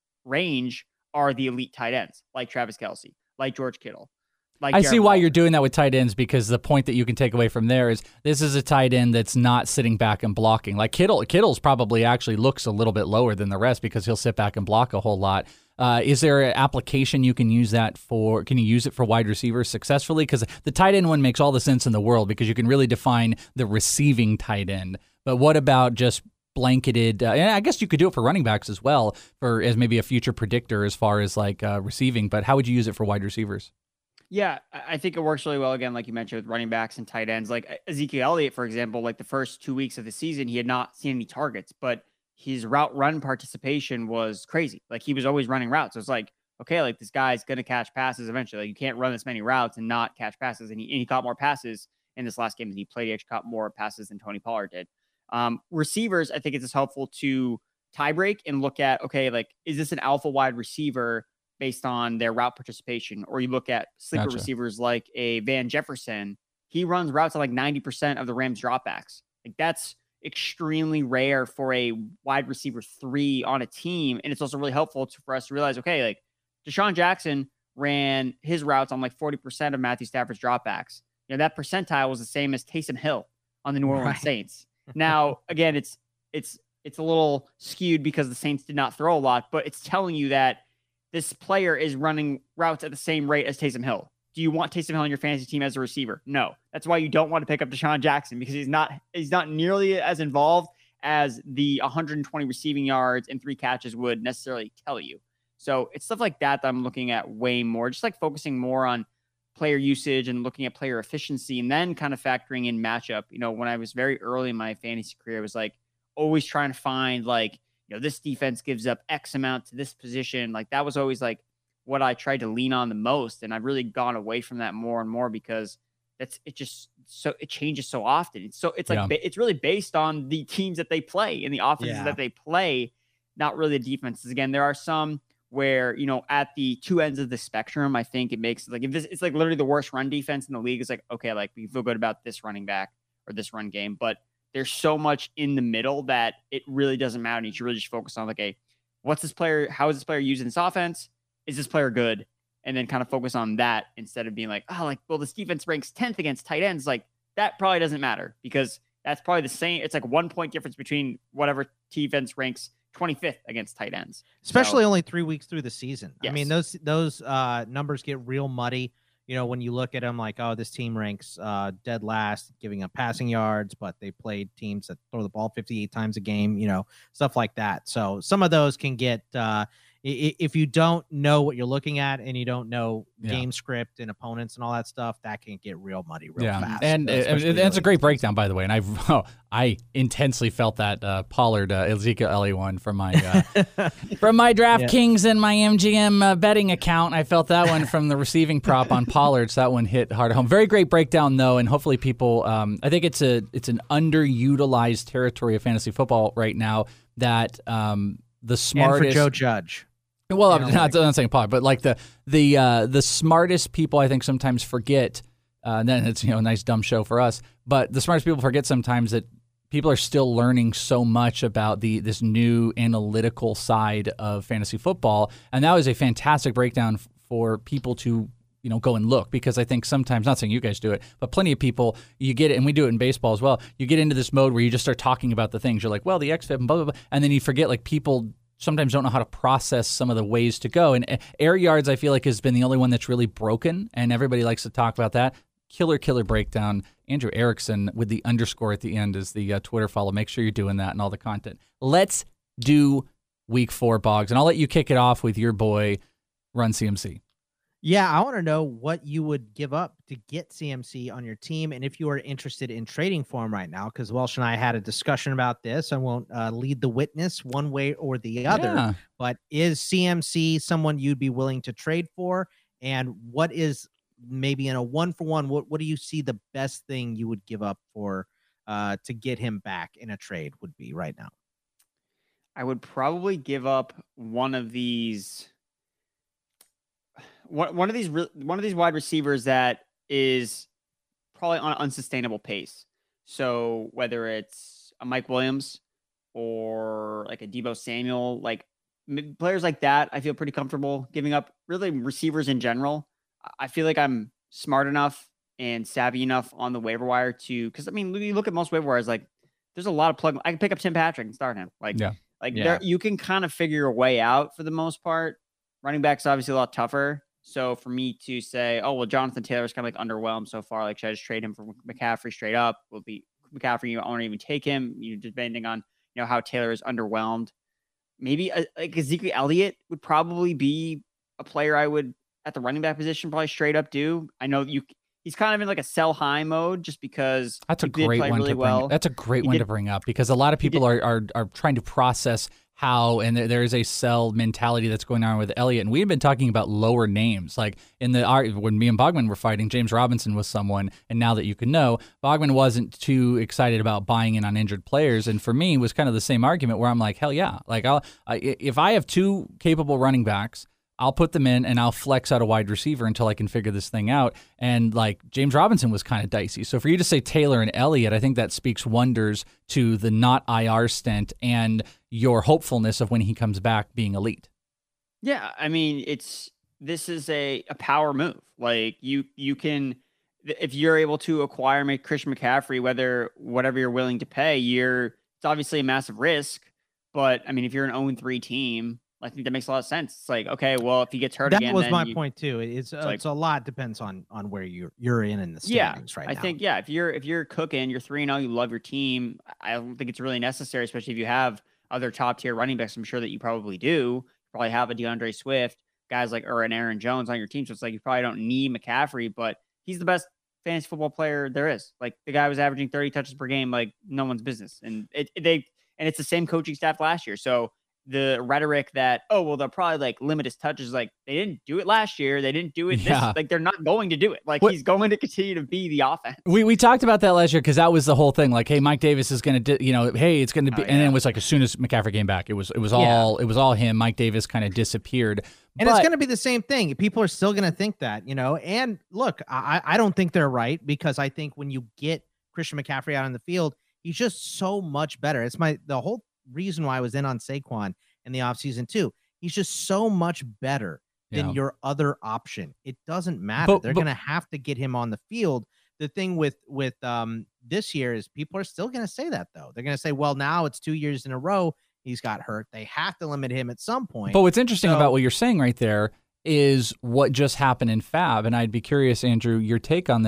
range are the elite tight ends, like Travis Kelce, like George Kittle. Like I Darren see why Waller. you're doing that with tight ends, because the point that you can take away from there is this is a tight end that's not sitting back and blocking. Like Kittle, Kittle's probably actually looks a little bit lower than the rest because he'll sit back and block a whole lot. Uh, is there an application you can use that for? Can you use it for wide receivers successfully? Because the tight end one makes all the sense in the world because you can really define the receiving tight end. But what about just blanketed? Uh, and I guess you could do it for running backs as well, for as maybe a future predictor as far as like uh, receiving. But how would you use it for wide receivers? Yeah, I I think it works really well, again, like you mentioned, with running backs and tight ends. Like Ezekiel Elliott, for example, like the first two weeks of the season, he had not seen any targets, but his route run participation was crazy. Like he was always running routes. So it's like, okay, like this guy's going to catch passes eventually. Like you can't run this many routes and not catch passes. And he, and he caught more passes in this last game than he played. He actually caught more passes than Tony Pollard did. Um, receivers, I think it's just helpful to tie break and look at, okay, like, is this an alpha wide receiver based on their route participation? Or you look at sleeper Gotcha. receivers like a Van Jefferson. He runs routes at like ninety percent of the Rams dropbacks. Like that's extremely rare for a wide receiver three on a team. And it's also really helpful to, for us to realize, okay, like Deshaun Jackson ran his routes on like forty percent of Matthew Stafford's dropbacks. You know, that percentile was the same as Taysom Hill on the New Orleans Right. Saints. Now, again, it's, it's, it's a little skewed because the Saints did not throw a lot, but it's telling you that this player is running routes at the same rate as Taysom Hill. Do you want Taysom Hill on your fantasy team as a receiver? No. That's why you don't want to pick up Deshaun Jackson, because he's not he's not nearly as involved as the one hundred twenty receiving yards and three catches would necessarily tell you. So it's stuff like that that I'm looking at way more, just like focusing more on player usage and looking at player efficiency, and then kind of factoring in matchup. You know, when I was very early in my fantasy career, I was like always trying to find like, you know, this defense gives up X amount to this position. Like that was always like what I tried to lean on the most. And I've really gone away from that more and more because that's, it just, so it changes so often. It's so, it's like, Yeah. ba- it's really based on the teams that they play and the offenses Yeah. that they play, not really the defenses. Again, there are some where, you know, at the two ends of the spectrum, I think it makes like, if this, it's like literally the worst run defense in the league. It's like, okay, like we feel good about this running back or this run game, but there's so much in the middle that it really doesn't matter. You should really just focus on like, a, what's this player? How is this player using this offense? Is this player good? And then kind of focus on that instead of being like, oh, like, well, this defense ranks tenth against tight ends. Like that probably doesn't matter because that's probably the same. It's like one point difference between whatever defense ranks twenty-fifth against tight ends. Especially So, only three weeks through the season. I mean, Yes. those those uh, numbers get real muddy. You know, when you look at them like, oh, this team ranks uh, dead last, giving up passing yards, but they played teams that throw the ball fifty-eight times a game, you know, stuff like that. So some of those can get uh, i- if you don't know what you're looking at and you don't know Yeah. game script and opponents and all that stuff, that can get real muddy real yeah. fast. And, uh, and, especially and that's a early. great breakdown, by the way. And I've oh, I intensely felt that uh, Pollard uh, Ezekiel Elliott one from my uh, from my DraftKings yeah. and my M G M uh, betting account. I felt that one from the receiving prop on Pollard. So that one hit hard at home. Very great breakdown though, and hopefully people. Um, I think it's a it's an underutilized territory of fantasy football right now. That um, the smartest and for Joe Judge. Well, I'm know, not, like, I'm not saying Pollard, but like the the uh, the smartest people, I think sometimes forget. Uh, and then it's you know a nice dumb show for us. But the smartest people forget sometimes that people are still learning so much about the this new analytical side of fantasy football, and that was a fantastic breakdown f- for people to you know go and look, because I think sometimes, not saying you guys do it, but plenty of people, you get it, and we do it in baseball as well. You get into this mode where you just start talking about the things. You're like, well, the X F I P and blah blah blah, and then you forget like people sometimes don't know how to process some of the ways to go. And air yards, I feel like, has been the only one that's really broken, and everybody likes to talk about that. Killer, killer breakdown. Andrew Erickson with the underscore at the end is the uh, Twitter follow. Make sure you're doing that and all the content. Let's do week four, Boggs, and I'll let you kick it off with your boy, Run C M C. Yeah, I want to know what you would give up to get C M C on your team, and if you are interested in trading for him right now, because Welsh and I had a discussion about this. I won't uh, lead the witness one way or the other, Yeah. but is C M C someone you'd be willing to trade for? And what is maybe in a one-for-one, what, what do you see the best thing you would give up for uh, to get him back in a trade would be right now? I would probably give up one of these one, one of these one of these wide receivers that is probably on an unsustainable pace. So whether it's a Mike Williams or like a Deebo Samuel, like players like that, I feel pretty comfortable giving up. Really, receivers in general, I feel like I'm smart enough and savvy enough on the waiver wire to, because I mean, you look at most waiver wires, like there's a lot of plug. I can pick up Tim Patrick and start him. Like, yeah. like yeah. there, you can kind of figure a way out for the most part. Running back's obviously a lot tougher. So for me to say, oh well, Jonathan Taylor's kind of like underwhelmed so far. Like, should I just trade him for McCaffrey straight up? Will be McCaffrey. You won't even take him. You depending on you know how Taylor is underwhelmed. Maybe a, like Ezekiel Elliott would probably be a player I would at the running back position probably straight up do. I know you. He's kind of in like a sell high mode just because that's a great one really to bring. Well. That's a great he one did, to bring up because a lot of people are, are are trying to process how, and there, there is a sell mentality that's going on with Elliott. And we've been talking about lower names, like in the our, when me and Bogman were fighting, James Robinson was someone, and now that you can know, Bogman wasn't too excited about buying in on injured players, and for me, it was kind of the same argument where I'm like, hell yeah, like I'll I, if I have two capable running backs, I'll put them in and I'll flex out a wide receiver until I can figure this thing out. And like James Robinson was kind of dicey. So for you to say Taylor and Elliott, I think that speaks wonders to the not I R stint and your hopefulness of when he comes back being elite. Yeah. I mean, it's, this is a, a power move. Like you, you can, if you're able to acquire Christian McCaffrey, whether, whatever you're willing to pay, you're, it's obviously a massive risk, but I mean, if you're an oh and three team, I think that makes a lot of sense. It's like, okay, well, if he gets hurt that again, was then my you, point too. It's, it's, uh, like, it's a lot depends on on where you're you're in in the standings yeah, right I now. I think yeah, if you're if you're cooking, you're three and zero, you love your team. I don't think it's really necessary, especially if you have other top tier running backs. I'm sure that you probably do. You probably have a DeAndre Swift, guys like or an Aaron Jones on your team. So it's like you probably don't need McCaffrey, but he's the best fantasy football player there is. Like the guy was averaging thirty touches per game, like no one's business. And it, it they and it's the same coaching staff last year. So the rhetoric that, oh, well, they'll probably like limit his touches. Like they didn't do it last year. They didn't do it. Yeah. This, like they're not going to do it. Like what? He's going to continue to be the offense. We we talked about that last year because that was the whole thing. Like, hey, Mike Davis is going to, you know, hey, it's going to be, oh, yeah. and then it was like as soon as McCaffrey came back, it was it was all yeah. it was all him. Mike Davis kind of disappeared. And but, it's going to be the same thing. People are still going to think that, you know. And look, I I don't think they're right because I think when you get Christian McCaffrey out on the field, he's just so much better. It's my the whole reason why I was in on Saquon in the offseason too. He's just so much better than yeah. your other option. It doesn't matter. But, They're going to have to get him on the field. The thing with with um this year is people are still going to say that though. They're going to say, well, now it's two years in a row he's got hurt. They have to limit him at some point. But what's interesting so, about what you're saying right there is what just happened in Fab, and I'd be curious, Andrew, your take on this.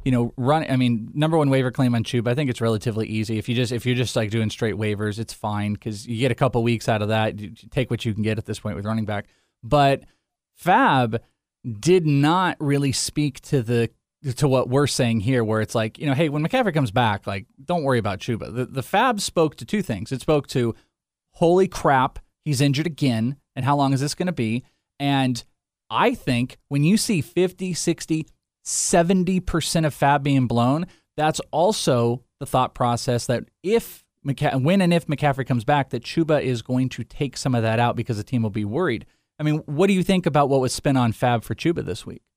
you know, run. I mean, number one waiver claim on Chuba. I think it's relatively easy. If you just if you're just like doing straight waivers, it's fine because you get a couple weeks out of that. You take what you can get at this point with running back. But Fab did not really speak to the to what we're saying here, where it's like, you know, hey, when McCaffrey comes back, like, don't worry about Chuba. The the Fab spoke to two things. It spoke to, holy crap, he's injured again, and how long is this going to be? And I think when you see fifty, sixty, seventy percent of Fab being blown, that's also the thought process that if McCa- when and if McCaffrey comes back, that Chuba is going to take some of that out because the team will be worried. I mean, what do you think about what was spent on Fab for Chuba this week?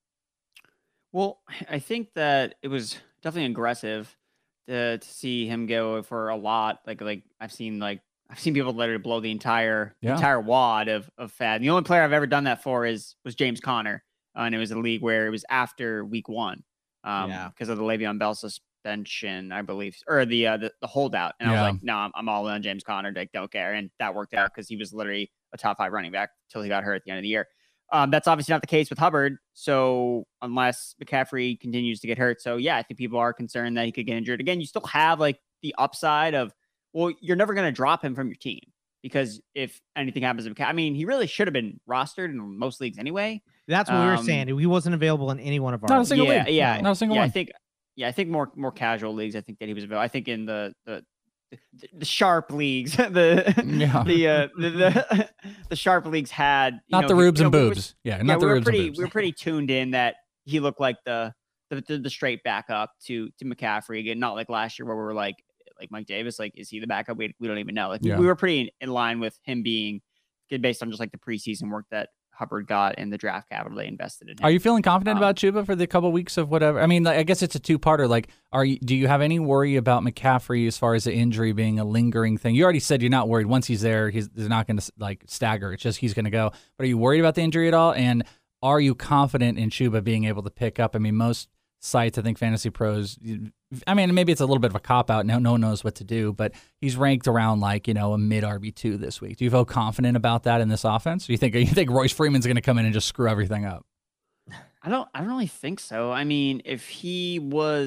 Well, I think that it was definitely aggressive to, to see him go for a lot. Like, like I've seen, like I've seen people literally blow the entire Yeah. entire wad of of Fab. The only player I've ever done that for is was James Conner, uh, and it was a league where it was after week one, um, Yeah. because of the Le'Veon Bell suspension, I believe, or the uh, the, the holdout. And I Yeah. was like, no, I'm, I'm all in on James Conner. Like, don't care, and that worked out because he was literally a top five running back until he got hurt at the end of the year. Um, that's obviously not the case with Hubbard. So unless McCaffrey continues to get hurt, so yeah, I think people are concerned that he could get injured again. You still have like the upside of, well, you're never going to drop him from your team because if anything happens to McCaffrey, I mean, he really should have been rostered in most leagues anyway. That's what we were Um, saying. He wasn't available in any one of our. Not a leagues. single yeah, league. yeah, Not a single yeah. one. I think, yeah, I think more more casual leagues. I think that he was available. I think in the the the, the sharp leagues, the Yeah. the, uh, the the the sharp leagues had you Not know, the he- rubes you and know, we were- boobs. Yeah, yeah, not the we were rubes pretty and boobs. we were pretty tuned in that he looked like the the, the, the straight backup to to McCaffrey again, not like last year where we were like like Mike Davis, like is he the backup? We, we don't even know. Like we- Yeah. we were pretty in, in line with him being good based on just like the preseason work that Hubbard got and the draft capital they invested in him. Are you feeling confident Um, about Chuba for the couple weeks of whatever? I mean, like, I guess it's a two-parter. Like, are you? Do you have any worry about McCaffrey as far as the injury being a lingering thing? You already said you're not worried. Once he's there, he's, he's not going to like stagger. It's just he's going to go. But are you worried about the injury at all? And are you confident in Chuba being able to pick up? I mean, most sites, I think Fantasy Pros, I mean, maybe it's a little bit of a cop-out. No, no one knows what to do. But he's ranked around like, you know, a mid-R B two this week. Do you feel confident about that in this offense? Do you think, you think Royce Freeman's going to come in and just screw everything up? I don't I don't really think so. I mean, if he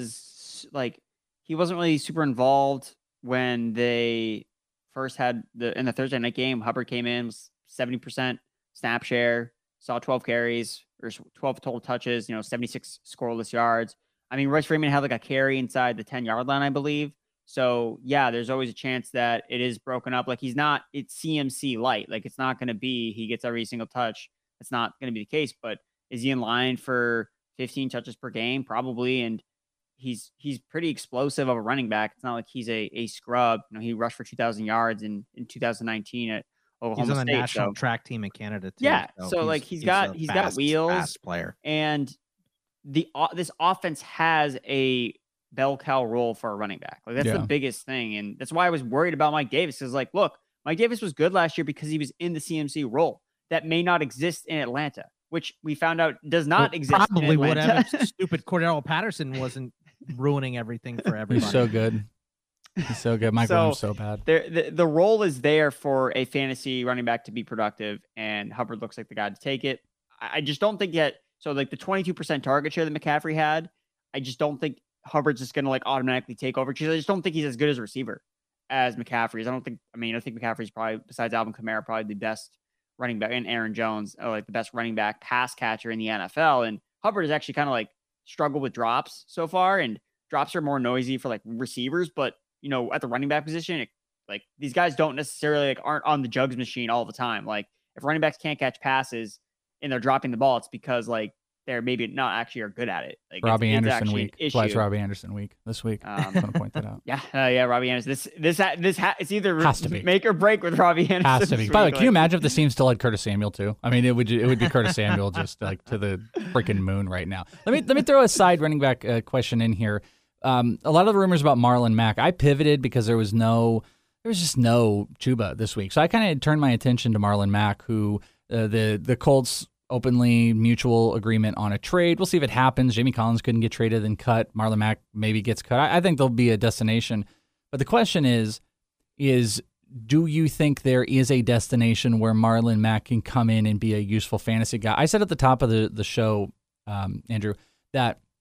was like he wasn't really super involved when they first had the in the Thursday night game, Hubbard came in, was seventy percent snap share, saw twelve carries or twelve total touches, you know, seventy-six scoreless yards. I mean, Royce Freeman had like a carry inside the ten-yard line, I believe. So, yeah, there's always a chance that it is broken up. Like, he's not, it's C M C light. Like, it's not going to be, he gets every single touch. It's not going to be the case. But is he in line for fifteen touches per game? Probably. And he's he's pretty explosive of a running back. It's not like he's a, a scrub. You know, he rushed for two thousand yards in, in two thousand nineteen at Oklahoma He's on the State, national so. track team in Canada too. Yeah, so, like, he's got- a he's got fast, wheels. fast player. And the o- this offense has a bell cow role for a running back. Like that's Yeah. the biggest thing, and that's why I was worried about Mike Davis. Because like, look, Mike Davis was good last year because he was in the C M C role that may not exist in Atlanta, which we found out does not Well, exist. Probably in would Atlanta. have if stupid Cordell Patterson wasn't ruining everything for everybody. He's so good. He's so good. Mike So, Williams so bad. There, the, the role is there for a fantasy running back to be productive, and Hubbard looks like the guy to take it. I, I just don't think yet. So, like the twenty-two percent target share that McCaffrey had, I just don't think Hubbard's just going to like automatically take over. Because I just don't think he's as good as a receiver as McCaffrey is. I don't think. I mean, I think McCaffrey's probably, besides Alvin Kamara, probably the best running back, and Aaron Jones, uh, like the best running back pass catcher in the N F L. And Hubbard has actually kind of like struggled with drops so far, and drops are more noisy for like receivers, but you know, at the running back position, it, like these guys don't necessarily like aren't on the jugs machine all the time. Like if running backs can't catch passes and they're dropping the ball, it's because like they're maybe not actually are good at it. Like Robbie it's, it's Anderson actually week. an That's why it's issue. Robbie Anderson week this week. Um, I'm going to point that out. Yeah, uh, yeah, Robbie Anderson. This this ha- this ha- it's either Has to be. make or break with Robbie Anderson. Has to be. this By the way, week, can you like- imagine if the team still had Curtis Samuel too? I mean, it would it would be Curtis Samuel just like to the freaking moon right now. Let me let me throw a side running back uh, question in here. Um, a lot of the rumors about Marlon Mack, I pivoted because there was no, there was just no Chuba this week. So I kind of turned my attention to Marlon Mack, who uh, the the Colts openly mutual agreement on a trade. We'll see if it happens. Jamie Collins couldn't get traded and cut. Marlon Mack maybe gets cut. I, I think there'll be a destination. But the question is, is do you think there is a destination where Marlon Mack can come in and be a useful fantasy guy? I said at the top of the, the show, um, Andrew, that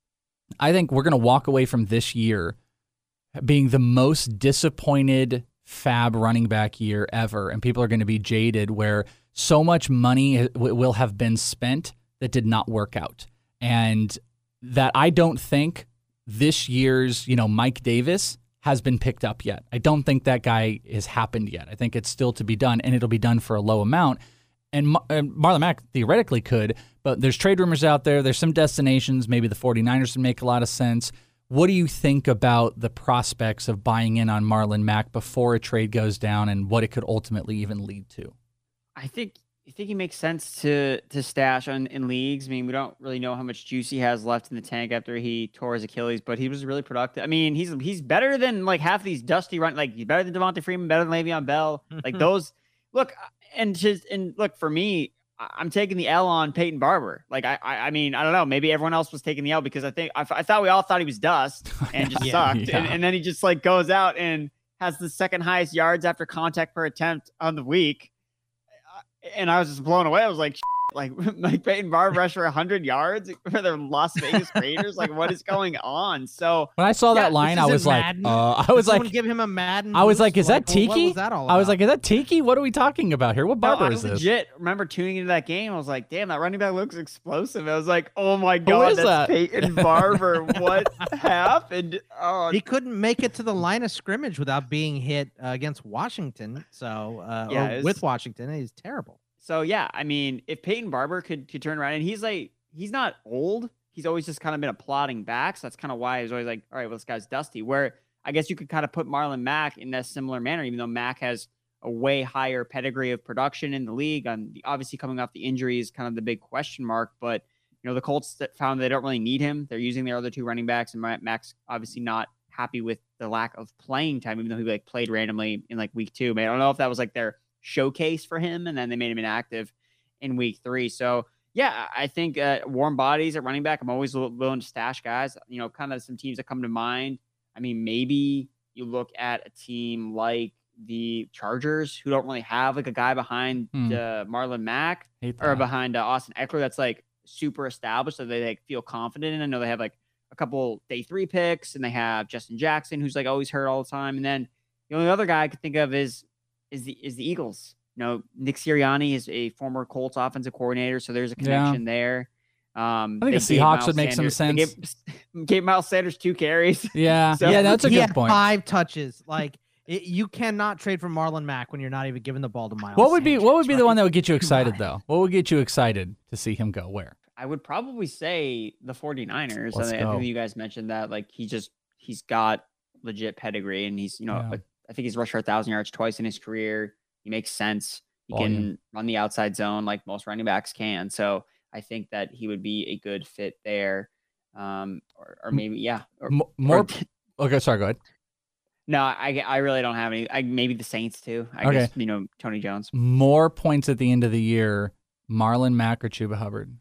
I think we're going to walk away from this year being the most disappointed fab running back year ever, and people are going to be jaded where so much money w- will have been spent that did not work out. And that I don't think this year's, you know, Mike Davis has been picked up yet. I don't think that guy has happened yet. I think it's still to be done, and it'll be done for a low amount. And, Mar- and Marlon Mack theoretically could, but there's trade rumors out there. There's some destinations. Maybe the 49ers would make a lot of sense. What do you think about the prospects of buying in on Marlon Mack before a trade goes down and what it could ultimately even lead to? I think I think it makes sense to to stash on in leagues. I mean, we don't really know how much juice he has left in the tank after he tore his Achilles, but he was really productive. I mean, he's he's better than like half these dusty run. Like he's better than Devontae Freeman, better than Le'Veon Bell. Like those. Look, and just and look for me. I'm taking the L on Peyton Barber. Like, I, I, I mean, I don't know. Maybe everyone else was taking the L because I think I, I thought we all thought he was dust and just yeah, sucked. Yeah. And, and then he just like goes out and has the second highest yards after contact per attempt on the week. And I was just blown away. I was like, like, like Peyton Barber rushed for one hundred yards for the Las Vegas Raiders. Like, what is going on? So when I saw yeah, that line, I was like, uh, I was Did like, someone give him a Madden. I was boost? like, is that Like, Tiki? What was that all I was about? like, is that Tiki? What are we talking about here? What No, Barber I is this? legit remember tuning into that game. I was like, damn, that running back looks explosive. I was like, oh my God, is that's that? Peyton Barber. What happened? Oh, He couldn't make it to the line of scrimmage without being hit uh, against Washington. So, uh, Yeah, or it was- with Washington, he's terrible. So yeah, I mean, if Peyton Barber could could turn around, and he's like, he's not old. He's always just kind of been a plodding back. So that's kind of why I was always like, all right, well, this guy's dusty. Where I guess you could kind of put Marlon Mack in that similar manner, even though Mack has a way higher pedigree of production in the league. On the, obviously coming off the injury is kind of the big question mark. But you know, the Colts that found they don't really need him. They're using their other two running backs, and Mack's obviously not happy with the lack of playing time, even though he like played randomly in like week two. But I don't know if that was like their showcase for him, and then they made him inactive in week three. So yeah, I think uh, warm bodies at running back. I'm always willing to stash guys, you know, kind of some teams that come to mind. I mean, maybe you look at a team like the Chargers who don't really have like a guy behind Hmm. uh, Marlon Mack Hate or that. behind uh, Austin Eckler. That's like super established. So they like feel confident in. I know they have like a couple day three picks, and they have Justin Jackson, who's like always hurt all the time. And then the only other guy I could think of is, is the, is the Eagles. You know, Nick Sirianni is a former Colts offensive coordinator, so there's a connection Yeah. there. Um, I think they the gave Seahawks Miles would make some Sanders- they sense. Gave, gave Miles Sanders two carries. Yeah, So- yeah, that's a he good had point. Five touches. Like it, you cannot trade for Marlon Mack when you're not even giving the ball to Miles. What would be what would be Sanders, the right? one that would get you excited on. though? What would get you excited to see him go where? I would probably say the 49ers. Let's I, think, I go. think you guys mentioned that. Like he just he's got legit pedigree, and he's you know Yeah. like, I think he's rushed for a thousand yards twice in his career. He makes sense. He Volume. can run the outside zone like most running backs can. So I think that he would be a good fit there. Um, or, or maybe yeah. Or, M- more. or- Okay, sorry. Go ahead. no, I I really don't have any. I, maybe the Saints too. I Okay. guess you know Tony Jones. More points at the end of the year. Marlon Mack or Chuba Hubbard?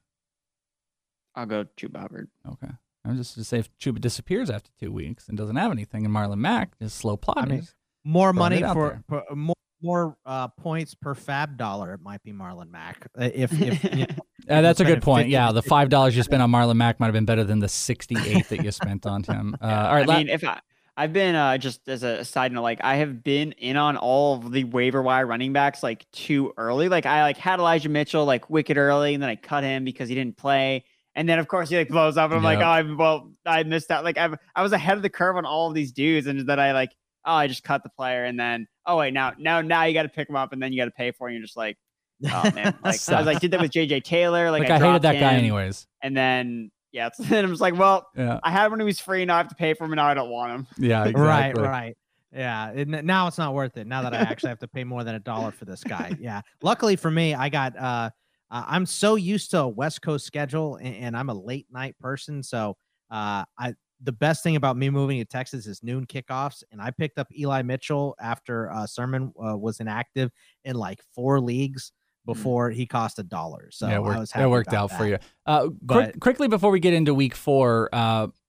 I'll go Chuba Hubbard. Okay. I'm just to say if Chuba disappears after two weeks and doesn't have anything, and Marlon Mack is slow plodding. I mean, more Throwing money it out for, there. for more more uh, points per fab dollar. It might be Marlon Mack. Uh, If if you know, Uh, that's a good spending point. fifty Yeah, the five dollars you spent on Marlon Mack might have been better than the sixty-eight that you spent on him. Uh, all right, I la- mean, if I, I've been uh, just as a side note, like I have been in on all of the waiver wire running backs like too early. Like I like had Elijah Mitchell like wicked early, and then I cut him because he didn't play. And then of course he like blows up, and I'm like, Yep. oh, I, well, I missed out. Like I, I was ahead of the curve on all of these dudes, and then I like, oh, I just cut the player, and then oh wait, now now now you got to pick him up, and then you got to pay for it. And you're just like, oh man, like I was sucks. like, did that with J J Taylor. Like, like I, I, hated dropped that guy him, anyways. And then yeah, it's, and I'm just like, well, Yeah. I had him when he was free. Now I have to pay for him, and now I don't want him. Yeah, right, exactly. right. Yeah, and now it's not worth it. Now that I actually have to pay more than a dollar for this guy. Yeah. Luckily for me, I got uh Uh, I'm so used to a West Coast schedule, and, and I'm a late night person. So uh, I the best thing about me moving to Texas is noon kickoffs, and I picked up Eli Mitchell after uh, Sermon uh, was inactive in like four leagues before he cost a dollar. So yeah, it I worked, was that happy worked about out that. for you. Uh, But- quick, quickly before we get into week four, uh,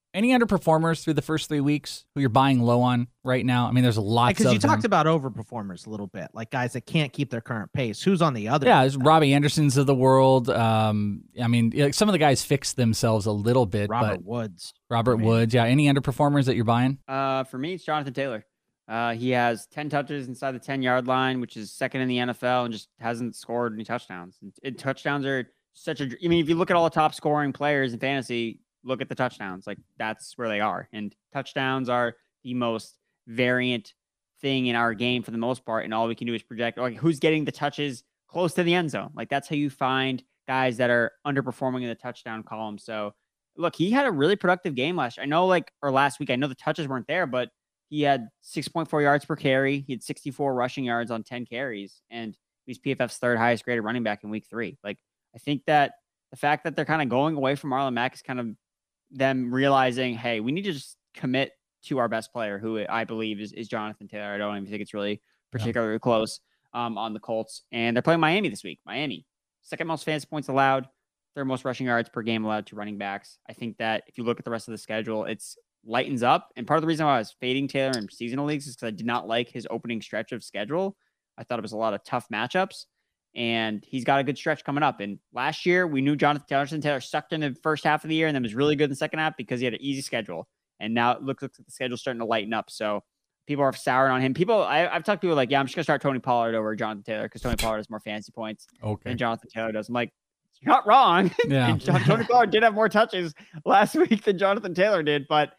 Any underperformers through the first three weeks who you're buying low on right now? I mean, there's lots Because of you them. talked about overperformers a little bit, like guys that can't keep their current pace. Who's on the other? Yeah, it's Robbie Andersons of the world. Um, I mean, like some of the guys fixed themselves a little bit. Robert but Woods. Robert I mean. Woods. Yeah. Any underperformers that you're buying? Uh, for me, it's Jonathan Taylor. Uh, he has ten touches inside the ten-yard line, which is second in the N F L, and just hasn't scored any touchdowns. And, and touchdowns are such a. I mean, if you look at all the top scoring players in fantasy, look at the touchdowns. Like that's where they are, and touchdowns are the most variant thing in our game for the most part. And all we can do is project like who's getting the touches close to the end zone. Like that's how you find guys that are underperforming in the touchdown column. So look, he had a really productive game last year. I know, like or last week. I know the touches weren't there, but he had six point four yards per carry. He had sixty-four rushing yards on ten carries, and he's P F F's third highest graded running back in week three. Like, I think that the fact that they're kind of going away from Marlon Mack is kind of them realizing, hey, we need to just commit to our best player, who I believe is, is Jonathan Taylor. I don't even think it's really particularly yeah. close um, on the Colts. And they're playing Miami this week. Miami, second most fantasy points allowed, third most rushing yards per game allowed to running backs. I think that if you look at the rest of the schedule, it's lightens up. And part of the reason why I was fading Taylor in seasonal leagues is because I did not like his opening stretch of schedule. I thought it was a lot of tough matchups, and he's got a good stretch coming up. And last year we knew Jonathan Taylor, Taylor sucked in the first half of the year and then was really good in the second half because he had an easy schedule. And now it looks, looks like the schedule's starting to lighten up. So people are souring on him. People, I, I've talked to people like, yeah, I'm just going to start Tony Pollard over Jonathan Taylor because Tony Pollard has more fantasy points okay. than Jonathan Taylor does. I'm like, you're not wrong. Yeah. Tony Pollard did have more touches last week than Jonathan Taylor did, but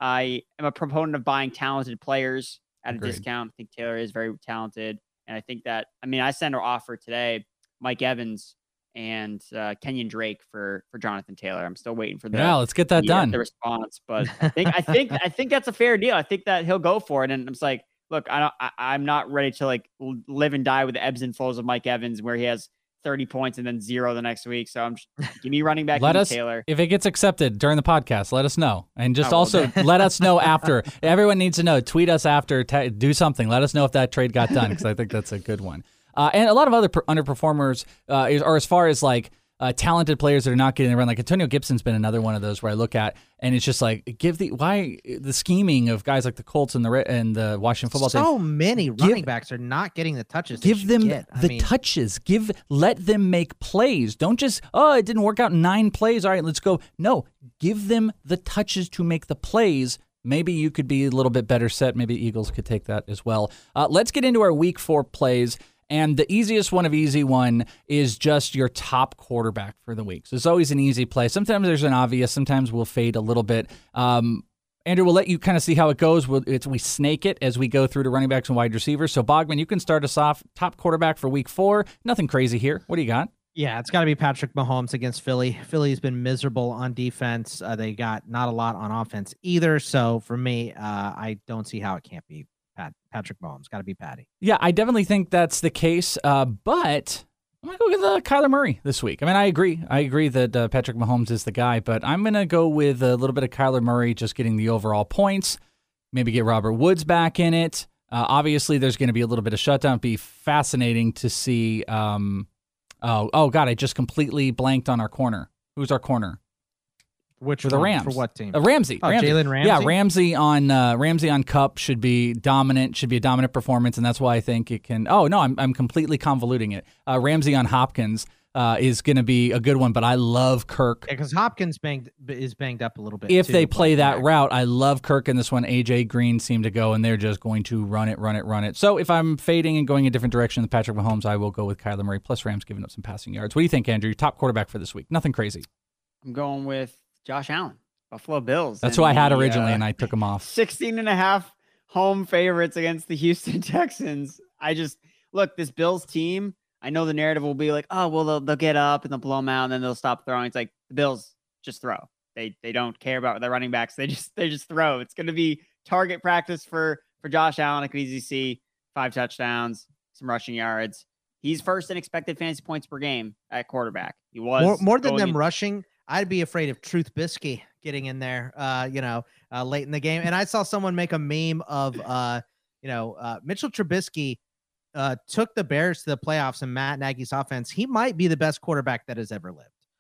I am a proponent of buying talented players at a Agreed. discount. I think Taylor is very talented. And I think that, I mean, I sent an offer today, Mike Evans and uh, Kenyon Drake for, for Jonathan Taylor. I'm still waiting for the, yeah, let's get that the, done. the response, but I think, I think, I think that's a fair deal. I think that he'll go for it. And I'm just like, look, I don't, I, I'm not ready to like live and die with the ebbs and flows of Mike Evans, where he has thirty points and then zero the next week. So I'm just, give me running back. Let us, Taylor. If it gets accepted during the podcast, let us know. And just oh, also let us know after. Everyone needs to know. Tweet us after. T- do something. Let us know if that trade got done, because I think that's a good one. Uh, and a lot of other per- underperformers uh, is, are as far as like uh, talented players that are not getting the run. Like Antonio Gibson's been another one of those where I look at and it's just like, give the why the scheming of guys like the Colts and the and the Washington football so team. So many running give, backs are not getting the touches. Give them get. the mean, touches. Give let them make plays. Don't just oh it didn't work out nine plays. All right, let's go. No, give them the touches to make the plays. Maybe you could be a little bit better set. Maybe Eagles could take that as well. Uh, let's get into our week four plays. And the easiest one of easy one is just your top quarterback for the week. So it's always an easy play. Sometimes there's an obvious. Sometimes we'll fade a little bit. Um, Andrew, we'll let you kind of see how it goes. We'll, it's, we snake it as we go through to running backs and wide receivers. So, Bogman, you can start us off. Top quarterback for week four. Nothing crazy here. What do you got? Yeah, it's got to be Patrick Mahomes against Philly. Philly's been miserable on defense. Uh, they got not a lot on offense either. So, for me, uh, I don't see how it can't be Pat, Patrick Mahomes. Got to be Patty. Yeah, I definitely think that's the case. Uh, but I'm going to go with uh, Kyler Murray this week. I mean, I agree. I agree that uh, Patrick Mahomes is the guy, but I'm going to go with a little bit of Kyler Murray just getting the overall points. Maybe get Robert Woods back in it. Uh, obviously, there's going to be a little bit of shutdown. It'd be fascinating to see. Um, oh, oh, God, I just completely blanked on our corner. Who's our corner? Which for the Rams? For what team? Uh, Ramsey. Oh, Ramsey. Jalen Ramsey. Yeah, Ramsey on uh, Ramsey on Cup should be dominant. Should be a dominant performance, and that's why I think it can. Oh no, I'm I'm completely convoluting it. Uh, Ramsey on Hopkins uh, is going to be a good one, but I love Kirk. Yeah, because Hopkins banged is banged up a little bit. If too, they play that back. route, I love Kirk in this one. A J Green seemed to go, and they're just going to run it, run it, run it. So if I'm fading and going a different direction with Patrick Mahomes, I will go with Kyler Murray plus Rams giving up some passing yards. What do you think, Andrew? Your top quarterback for this week? Nothing crazy. I'm going with Josh Allen. Buffalo Bills. That's who I had the, originally, uh, and I took him off. sixteen and a half home favorites against the Houston Texans. I just, look, this Bills team, I know the narrative will be like, oh, well, they'll, they'll get up and they'll blow them out and then they'll stop throwing. It's like, the Bills just throw. They they don't care about their running backs. They just they just throw. It's going to be target practice for, for Josh Allen. I could easily see five touchdowns, some rushing yards. He's first in expected fantasy points per game at quarterback. He was. More, more than them in- rushing, I'd be afraid of Truth Bisky getting in there, uh, you know, uh, late in the game. And I saw someone make a meme of, uh, you know, uh, Mitchell Trubisky uh, took the Bears to the playoffs in Matt Nagy's offense. He might be the best quarterback that has ever lived.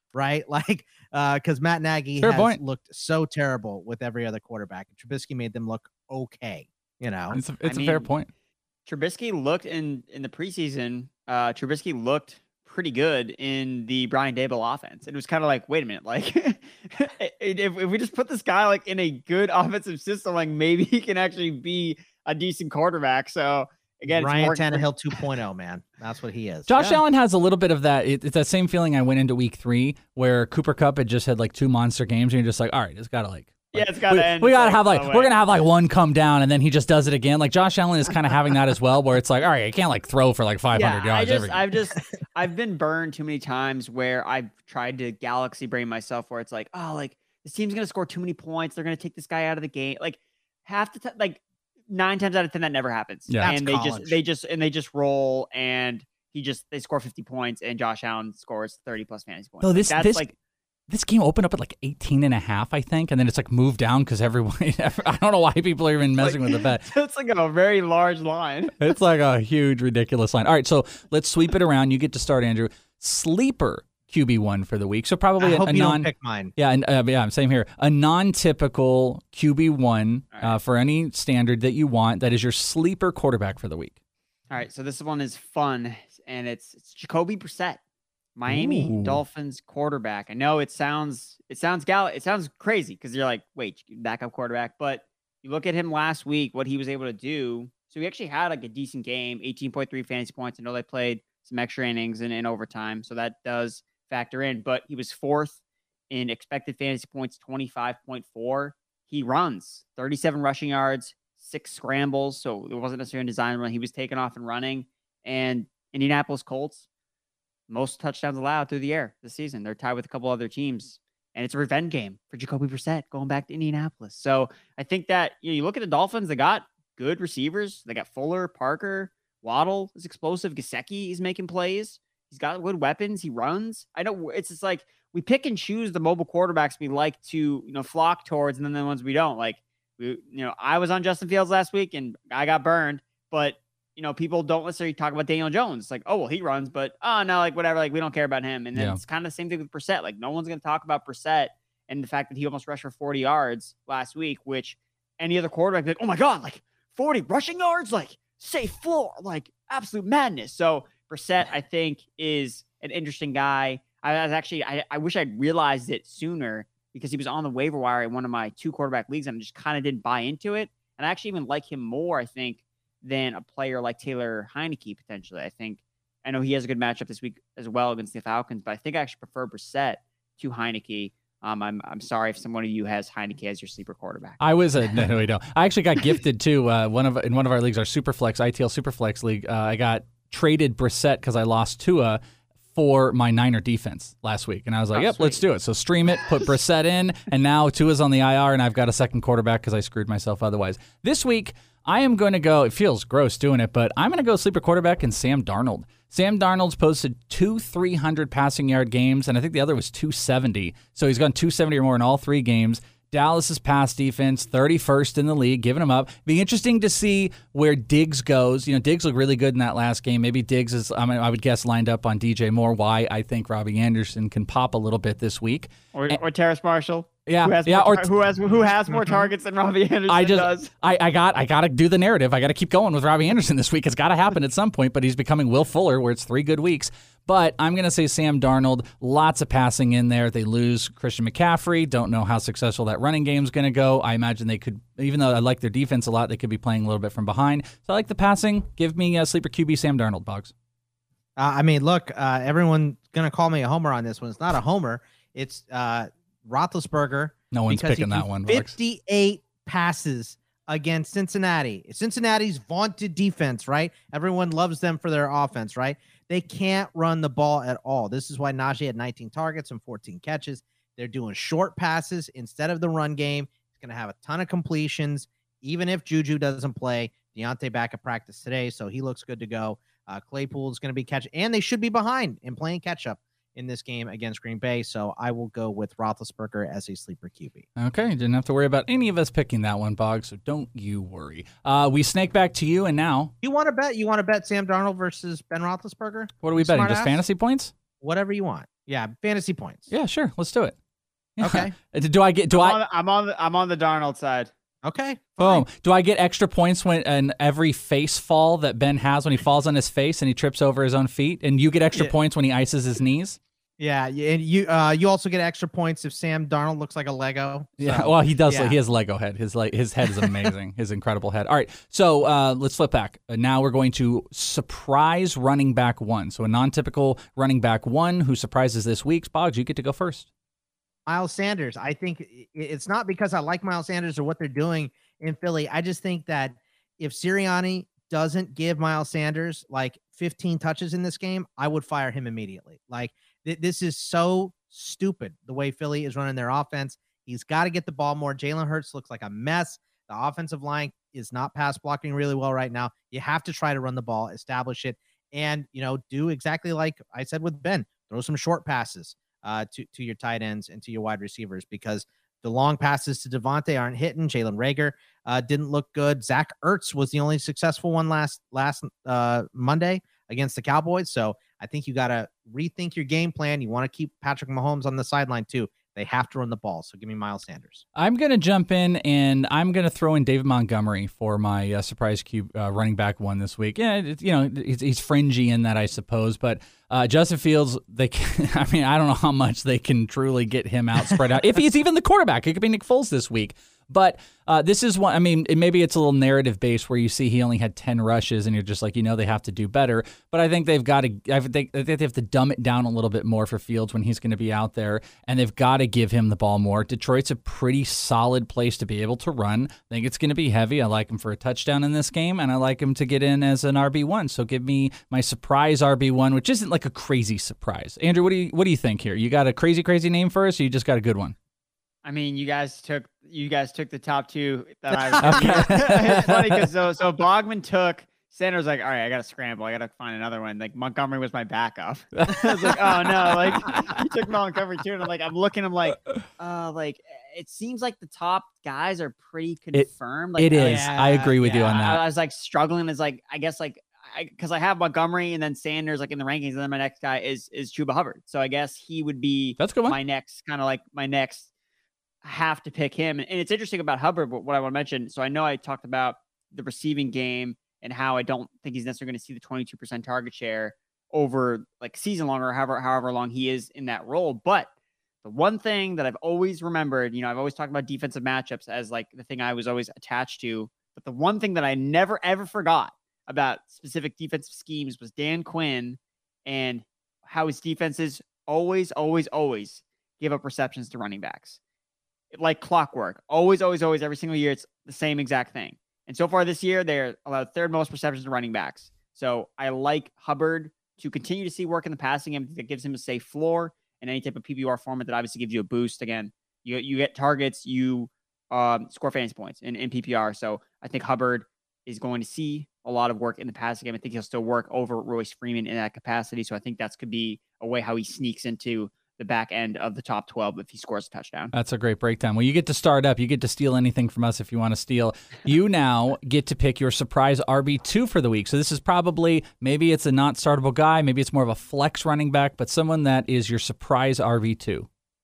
right? Like, because uh, Matt Nagy Fair has point. looked so terrible with every other quarterback. And Trubisky made them look okay. You know, it's a, it's I a mean, fair point. Trubisky looked in in the preseason. Uh, Trubisky looked pretty good in the Brian Daboll offense. It was kind of like, wait a minute, like if, if we just put this guy like in a good offensive system, like maybe he can actually be a decent quarterback. So again, Ryan it's more- Tannehill two point oh, man. That's what he is. Josh Yeah. Allen has a little bit of that. It, it's that same feeling I went into week three where Cooper Kupp had just had like two monster games, and you're just like, all right, it's got to like. Yeah, it's got to we, end. We It's gotta have like oh, we're gonna have like one come down and then he just does it again. Like Josh Allen is kind of having that as well, where it's like, all right, I can't like throw for like five hundred yeah, I yards just, every. I've just, I've been burned too many times where I've tried to galaxy brain myself, where it's like, oh, like this team's gonna score too many points. They're gonna take this guy out of the game. Like half the time, like nine times out of ten, that never happens. Yeah, and That's they just, college. they just, and they just roll, and he just, they score fifty points, and Josh Allen scores thirty plus fantasy points. No, Like, this that's this like. this game opened up at like eighteen and a half, I think, and then it's like moved down because everyone. I don't know why people are even messing like, with the bet. It's like a very large line. It's like a huge, ridiculous line. All right, so let's sweep it around. You get to start, Andrew. Sleeper Q B one for the week. So probably I a, hope a you non. don't pick mine. Yeah, and, uh, yeah, same here. A non-typical Q B one All right. uh, for any standard that you want. That is your sleeper quarterback for the week. All right, so this one is fun, and it's it's Jacoby Brissett, Miami Ooh. Dolphins quarterback. I know it sounds it sounds gal it sounds crazy because you're like, wait, backup quarterback, but you look at him last week, what he was able to do. So he actually had like a decent game, eighteen point three fantasy points. I know they played some extra innings and in overtime, so that does factor in. But he was fourth in expected fantasy points, twenty-five point four. He runs thirty-seven rushing yards, six scrambles, so it wasn't necessarily a design run. He was taken off and running. And Indianapolis Colts, most touchdowns allowed through the air this season. They're tied with a couple other teams. And it's a revenge game for Jacoby Brissett going back to Indianapolis. So I think that you know, you look at the Dolphins, they got good receivers. They got Fuller, Parker, Waddle is explosive. Gesicki is making plays. He's got good weapons. He runs. I know it's just like we pick and choose the mobile quarterbacks we like to, you know, flock towards, and then the ones we don't. Like, we, you know, I was on Justin Fields last week and I got burned, but you know, people don't necessarily talk about Daniel Jones. Like, oh, well, he runs, but oh, no, like whatever. Like, we don't care about him. And then Yeah. it's kind of the same thing with Brissett. Like, no one's going to talk about Brissett and the fact that he almost rushed for forty yards last week, which any other quarterback, like, oh my God, like forty rushing yards, like safe floor, like absolute madness. So Brissett, I think, is an interesting guy. I was actually, I, I wish I'd realized it sooner because he was on the waiver wire in one of my two quarterback leagues and I just kind of didn't buy into it. And I actually even like him more, I think, than a player like Taylor Heineke potentially. I think, I know he has a good matchup this week as well against the Falcons, but I think I actually prefer Brissett to Heineke. Um, I'm I'm sorry if someone of you has Heineke as your sleeper quarterback. I was a no, we don't. I actually got gifted too. Uh, one of in one of our leagues, our Superflex I T L Superflex league. Uh, I got traded Brissett because I lost Tua for my Niner defense last week, and I was like, Oh, "Yep, sweet. let's do it." So stream it, put Brissett in, and now Tua's on the I R, and I've got a second quarterback because I screwed myself otherwise. This week, I am going to go. It feels gross doing it, but I'm going to go sleeper quarterback in Sam Darnold. Sam Darnold's posted two three hundred passing yard games, and I think the other was two seventy. So he's gone two seventy or more in all three games. Dallas's pass defense, thirty-first in the league, giving them up. Be interesting to see where Diggs goes. You know, Diggs looked really good in that last game. Maybe Diggs is, I mean, I would guess, lined up on D J Moore. Why I think Robbie Anderson can pop a little bit this week. Or, And- or Terrace Marshall. Yeah, who has yeah, more or tar- who has who has more targets than Robbie Anderson I just, does. I, I got, I got to do the narrative. I got to keep going with Robbie Anderson this week. It's got to happen at some point. But he's becoming Will Fuller, where it's three good weeks. But I'm going to say Sam Darnold. Lots of passing in there. They lose Christian McCaffrey. Don't know how successful that running game is going to go. I imagine they could, even though I like their defense a lot, they could be playing a little bit from behind. So I like the passing. Give me a sleeper Q B Sam Darnold, Boggs. Uh, I mean, look, uh, everyone's going to call me a homer on this one. It's not a homer. It's uh, Roethlisberger. No one's because he picking that threw one, Boggs. fifty-eight passes against Cincinnati. Cincinnati's vaunted defense, right? Everyone loves them for their offense, right? They can't run the ball at all. This is why Najee had nineteen targets and fourteen catches. They're doing short passes instead of the run game. He's going to have a ton of completions, even if Juju doesn't play. Deontay back at practice today, so he looks good to go. Uh, Claypool is going to be catching, and they should be behind in playing catch-up in this game against Green Bay. So I will go with Roethlisberger as a sleeper Q B. Okay, didn't have to worry about any of us picking that one, Boggs, so don't you worry. Uh, we snake back to you, and now... You want to bet? You want to bet Sam Darnold versus Ben Roethlisberger? What are we betting, Smart just ass? fantasy points? Whatever you want. Yeah, fantasy points. Yeah, sure. Let's do it. Okay. do I get? Do I'm I? On the, I'm on. The, I'm on the Darnold side. Okay. Boom. Do I get extra points when and every face fall that Ben has when he falls on his face and he trips over his own feet, and you get extra Yeah. points when he ices his knees? Yeah, and you uh, you also get extra points if Sam Darnold looks like a Lego. So, Yeah, well, he does. yeah. He has Lego head. His like his head is amazing. His incredible head. All right, so uh, let's flip back. Uh, now we're going to surprise running back one. So a non-typical running back one who surprises this week. Boggs, you get to go first. Miles Sanders. I think i- it's not because I like Miles Sanders or what they're doing in Philly. I just think that if Sirianni doesn't give Miles Sanders like fifteen touches in this game, I would fire him immediately. Like th- this is so stupid the way Philly is running their offense. He's got to get the ball more. Jalen Hurts looks like a mess. The offensive line is not pass blocking really well right now. You have to try to run the ball, establish it, and you know do exactly like I said with Ben. Throw some short passes uh, to to your tight ends and to your wide receivers because the long passes to Devontae aren't hitting. Jalen Reagor uh, didn't look good. Zach Ertz was the only successful one last last uh, Monday against the Cowboys. So I think you got to rethink your game plan. You want to keep Patrick Mahomes on the sideline too. They have to run the ball. So give me Miles Sanders. I'm going to jump in and I'm going to throw in David Montgomery for my uh, surprise Q uh, running back one this week. Yeah, it, you know, he's, he's fringy in that, I suppose, but uh, Justin Fields, they can, I mean, I don't know how much they can truly get him out, spread out. If he's even the quarterback, it could be Nick Foles this week. But uh, this is one, I mean, it, maybe it's a little narrative based where you see he only had ten rushes and you're just like, you know, they have to do better. But I think they've got to, I think, I think they have to dumb it down a little bit more for Fields when he's going to be out there. And they've got to give him the ball more. Detroit's a pretty solid place to be able to run. I think it's going to be heavy. I like him for a touchdown in this game, and I like him to get in as an R B one. So give me my surprise R B one, which isn't like a crazy surprise. Andrew, what do you what do you think here? You got a crazy, crazy name for us, or you just got a good one? I mean, you guys took you guys took the top two that I was. It's funny because so so Bogman took Sanders. Like, all right, I got to scramble. I got to find another one. Like Montgomery was my backup. I was like, oh no, like he took Montgomery too, and I'm like, I'm looking. I'm like, uh, like it seems like the top guys are pretty confirmed. Like, it is. uh, I agree with you on that. I, I was like struggling. Is like I guess like. Because I, I have Montgomery and then Sanders like in the rankings, and then my next guy is is Chuba Hubbard. So I guess he would be That's a good one. my next kind of like my next have to pick him. And it's interesting about Hubbard, but what I want to mention. So I know I talked about the receiving game and how I don't think he's necessarily going to see the twenty-two percent target share over like season long or however however long he is in that role. But the one thing that I've always remembered, you know, I've always talked about defensive matchups as like the thing I was always attached to. But the one thing that I never ever forgot about specific defensive schemes was Dan Quinn and how his defenses always, always, always give up receptions to running backs. Like clockwork. Always, always, always, every single year, it's the same exact thing. And so far this year, they're allowed third most receptions to running backs. So I like Hubbard to continue to see work in the passing game that gives him a safe floor and any type of P P R format that obviously gives you a boost. Again, you, you get targets, you um, score fantasy points in, in P P R. So I think Hubbard is going to see a lot of work in the passing game. I think he'll still work over Royce Freeman in that capacity. So I think that's could be a way how he sneaks into the back end of the top twelve if he scores a touchdown. That's a great breakdown. Well, you get to start up. You get to steal anything from us if you want to steal. You now get to pick your surprise R B two for the week. So this is probably, maybe it's a not startable guy. Maybe it's more of a flex running back, but someone that is your surprise R B two.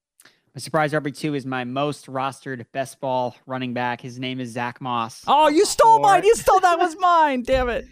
My surprise R B two is my most rostered best ball running back. His name is Zach Moss. Oh, you stole mine. You stole that was mine. Damn it.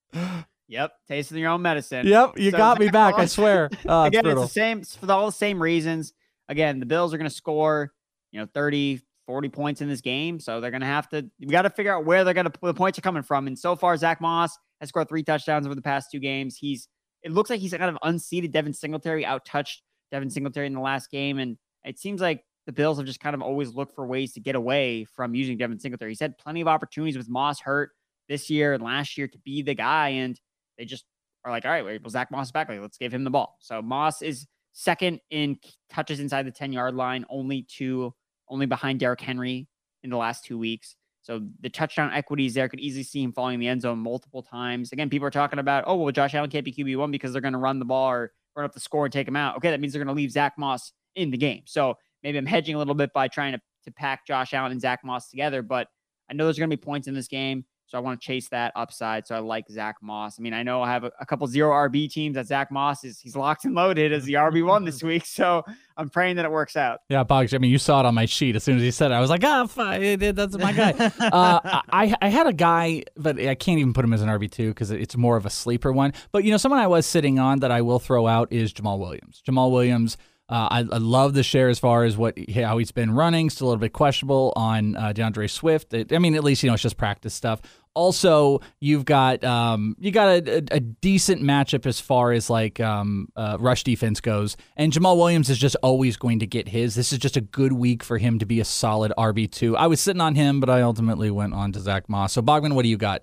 Yep, tasting your own medicine. Yep, you So got me Zach back, I Moss- swear. Oh, it's Again, brutal. it's the same it's for all the same reasons. Again, the Bills are going to score, you know, thirty, forty points in this game, so they're going to have to. We got to figure out where they're going to the points are coming from. And so far, Zach Moss has scored three touchdowns over the past two games. He's it looks like he's kind of unseated Devin Singletary, out-touched Devin Singletary in the last game, and it seems like the Bills have just kind of always looked for ways to get away from using Devin Singletary. He's had plenty of opportunities with Moss hurt this year and last year to be the guy, and they just are like, all right, well, Zach Moss is back. Like, let's give him the ball. So Moss is second in touches inside the ten-yard line, only two, only behind Derrick Henry in the last two weeks. So the touchdown equities there, could easily see him falling in the end zone multiple times. Again, people are talking about, oh, well, Josh Allen can't be Q B one because they're going to run the ball or run up the score and take him out. Okay, that means they're going to leave Zach Moss in the game. So maybe I'm hedging a little bit by trying to, to pack Josh Allen and Zach Moss together, but I know there's going to be points in this game. So I want to chase that upside. So I like Zach Moss. I mean, I know I have a, a couple zero R B teams that Zach Moss is he's locked and loaded as the R B one this week. So I'm praying that it works out. Yeah, Boggs, I mean, you saw it on my sheet as soon as he said it. I was like, ah, fine, that's my guy. uh, I, I had a guy, but I can't even put him as an R B two because it's more of a sleeper one. But, you know, someone I was sitting on that I will throw out is Jamal Williams. Jamal Williams, Uh, I, I love the share as far as what how he's been running. Still a little bit questionable on uh, DeAndre Swift. It, I mean, at least you know it's just practice stuff. Also, you've got um, you got a, a, a decent matchup as far as like um, uh, rush defense goes, and Jamal Williams is just always going to get his. This is just a good week for him to be a solid R B two. I was sitting on him, but I ultimately went on to Zach Moss. So Bogman, what do you got?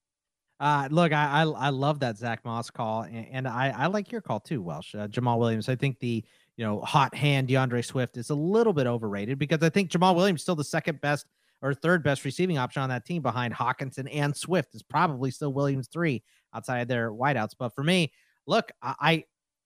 Uh, look, I, I I love that Zach Moss call, and, and I I like your call too, Welsh. Uh, Jamal Williams. I think the you know, hot hand DeAndre Swift is a little bit overrated because I think Jamal Williams is still the second best or third best receiving option on that team behind Hawkinson and Swift. Is probably still Williams three outside their wideouts. But for me, look, I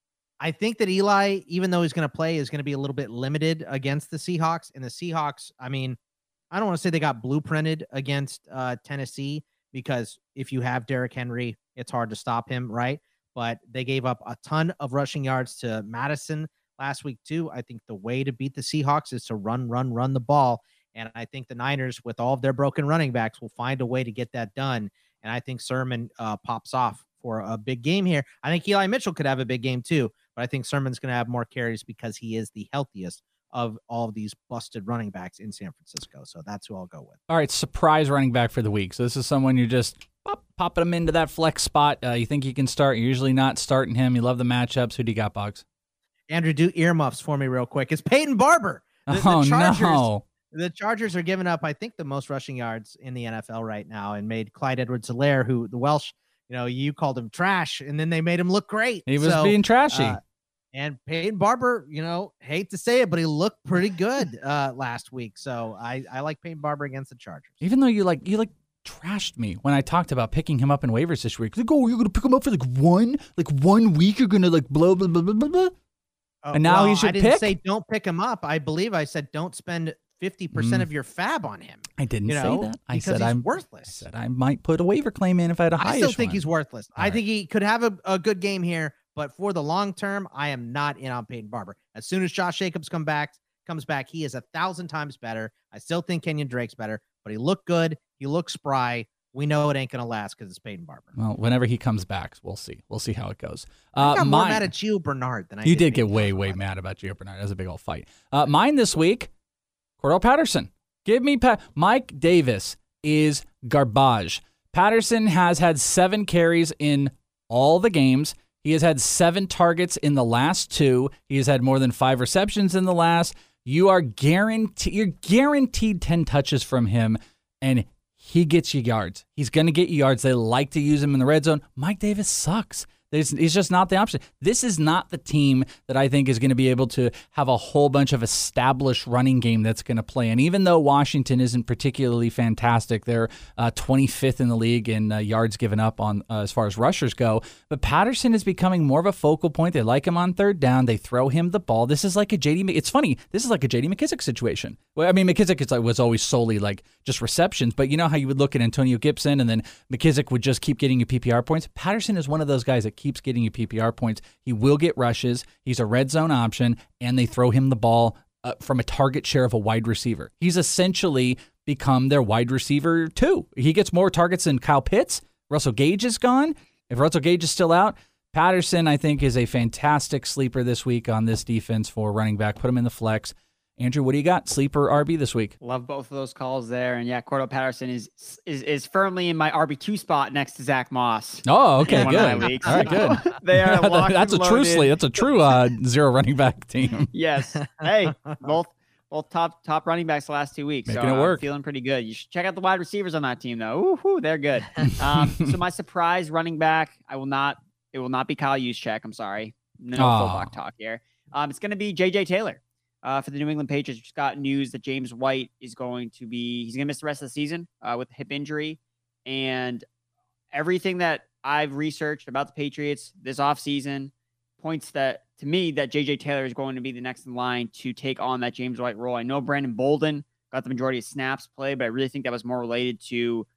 I think that Eli, even though he's going to play, is going to be a little bit limited against the Seahawks. And the Seahawks, I mean, I don't want to say they got blueprinted against uh, Tennessee because if you have Derrick Henry, it's hard to stop him, right? But they gave up a ton of rushing yards to Madison last week too. I think the way to beat the Seahawks is to run, run, run the ball. And I think the Niners, with all of their broken running backs, will find a way to get that done. And I think Sermon uh, pops off for a big game here. I think Eli Mitchell could have a big game too, but I think Sermon's going to have more carries because he is the healthiest of all of these busted running backs in San Francisco. So that's who I'll go with. All right, surprise running back for the week. So this is someone you're just pop, popping him into that flex spot. Uh, you think you can start. You're usually not starting him. You love the matchups. Who do you got, Boggs? Andrew, do earmuffs for me real quick. It's Peyton Barber. The, oh, the Chargers, no. The Chargers are giving up, I think, the most rushing yards in the N F L right now and made Clyde Edwards-Helaire, who the Welsh, you know, you called him trash, and then they made him look great. He was so, being trashy. Uh, and Peyton Barber, you know, hate to say it, but he looked pretty good uh, last week. So I, I like Peyton Barber against the Chargers. Even though you like, you like, trashed me when I talked about picking him up in waivers this week. Like, oh, you're going to pick him up for like one, like one week, you're going to like blah, blah, blah, blah, blah, blah. Uh, and now well, he's your I didn't pick? say don't pick him up. I believe I said don't spend fifty percent Mm. of your fab on him. I didn't you say know, that. I because said he's I'm worthless. I said I might put a waiver claim in if I had a high I still think one. he's worthless. All I right. think he could have a, a good game here, but for the long term, I am not in on Peyton Barber. As soon as Josh Jacobs come back, comes back, he is a thousand times better. I still think Kenyon Drake's better, but he looked good. He looked spry. We know it ain't going to last because it's Peyton Barber. Well, whenever he comes back, we'll see. We'll see how it goes. I Uh, got more mine- mad at Gio Bernard than I you did did get Peyton way, Barber. way mad about Gio Bernard. That was a big old fight. Uh, mine this week, Cordell Patterson. Give me pa- Mike Davis is garbage. Patterson has had seven carries in all the games. He has had seven targets in the last two. He has had more than five receptions in the last. You are guaranteed. You're guaranteed ten touches from him, and he gets you yards. He's going to get you yards. They like to use him in the red zone. Mike Davis sucks. There's, he's just not the option. This is not the team that I think is going to be able to have a whole bunch of established running game that's going to play. And even though Washington isn't particularly fantastic, they're uh, twenty-fifth in the league in uh, yards given up on uh, as far as rushers go. But Patterson is becoming more of a focal point. They like him on third down. They throw him the ball. This is like a J D. It's funny. This is like a J D McKissick situation. Well, I mean, McKissick is like, was always solely like just receptions, but you know how you would look at Antonio Gibson and then McKissick would just keep getting you P P R points. Patterson is one of those guys that keeps getting you P P R points. He will get rushes. He's a red zone option, and they throw him the ball uh, from a target share of a wide receiver. He's essentially become their wide receiver too. He gets more targets than Kyle Pitts. Russell Gage is gone. If Russell Gage is still out, Patterson, I think, is a fantastic sleeper this week on this defense for running back. Put him in the flex. Andrew, what do you got? Sleeper R B this week? Love both of those calls there. And yeah, Cordell Patterson is is is firmly in my R B two spot next to Zach Moss. Oh, okay, in one of good. my leagues. All right, good. They are locked That's a and true loaded. slate. That's a true uh, zero running back team. Yes. Hey, both both top top running backs the last two weeks. Making so it work. I'm feeling pretty good. You should check out the wide receivers on that team, though. Ooh, they're good. Um, so my surprise running back, I will not. It will not be Kyle Juszczyk. I'm sorry. No Aw. full block talk here. Um, it's going to be J J Taylor. Uh, for the New England Patriots, just got news that James White is going to be, he's going to miss the rest of the season uh, with a hip injury. And everything that I've researched about the Patriots this offseason points that to me that J J Taylor is going to be the next in line to take on that James White role. I know Brandon Bolden got the majority of snaps played, but I really think that was more related to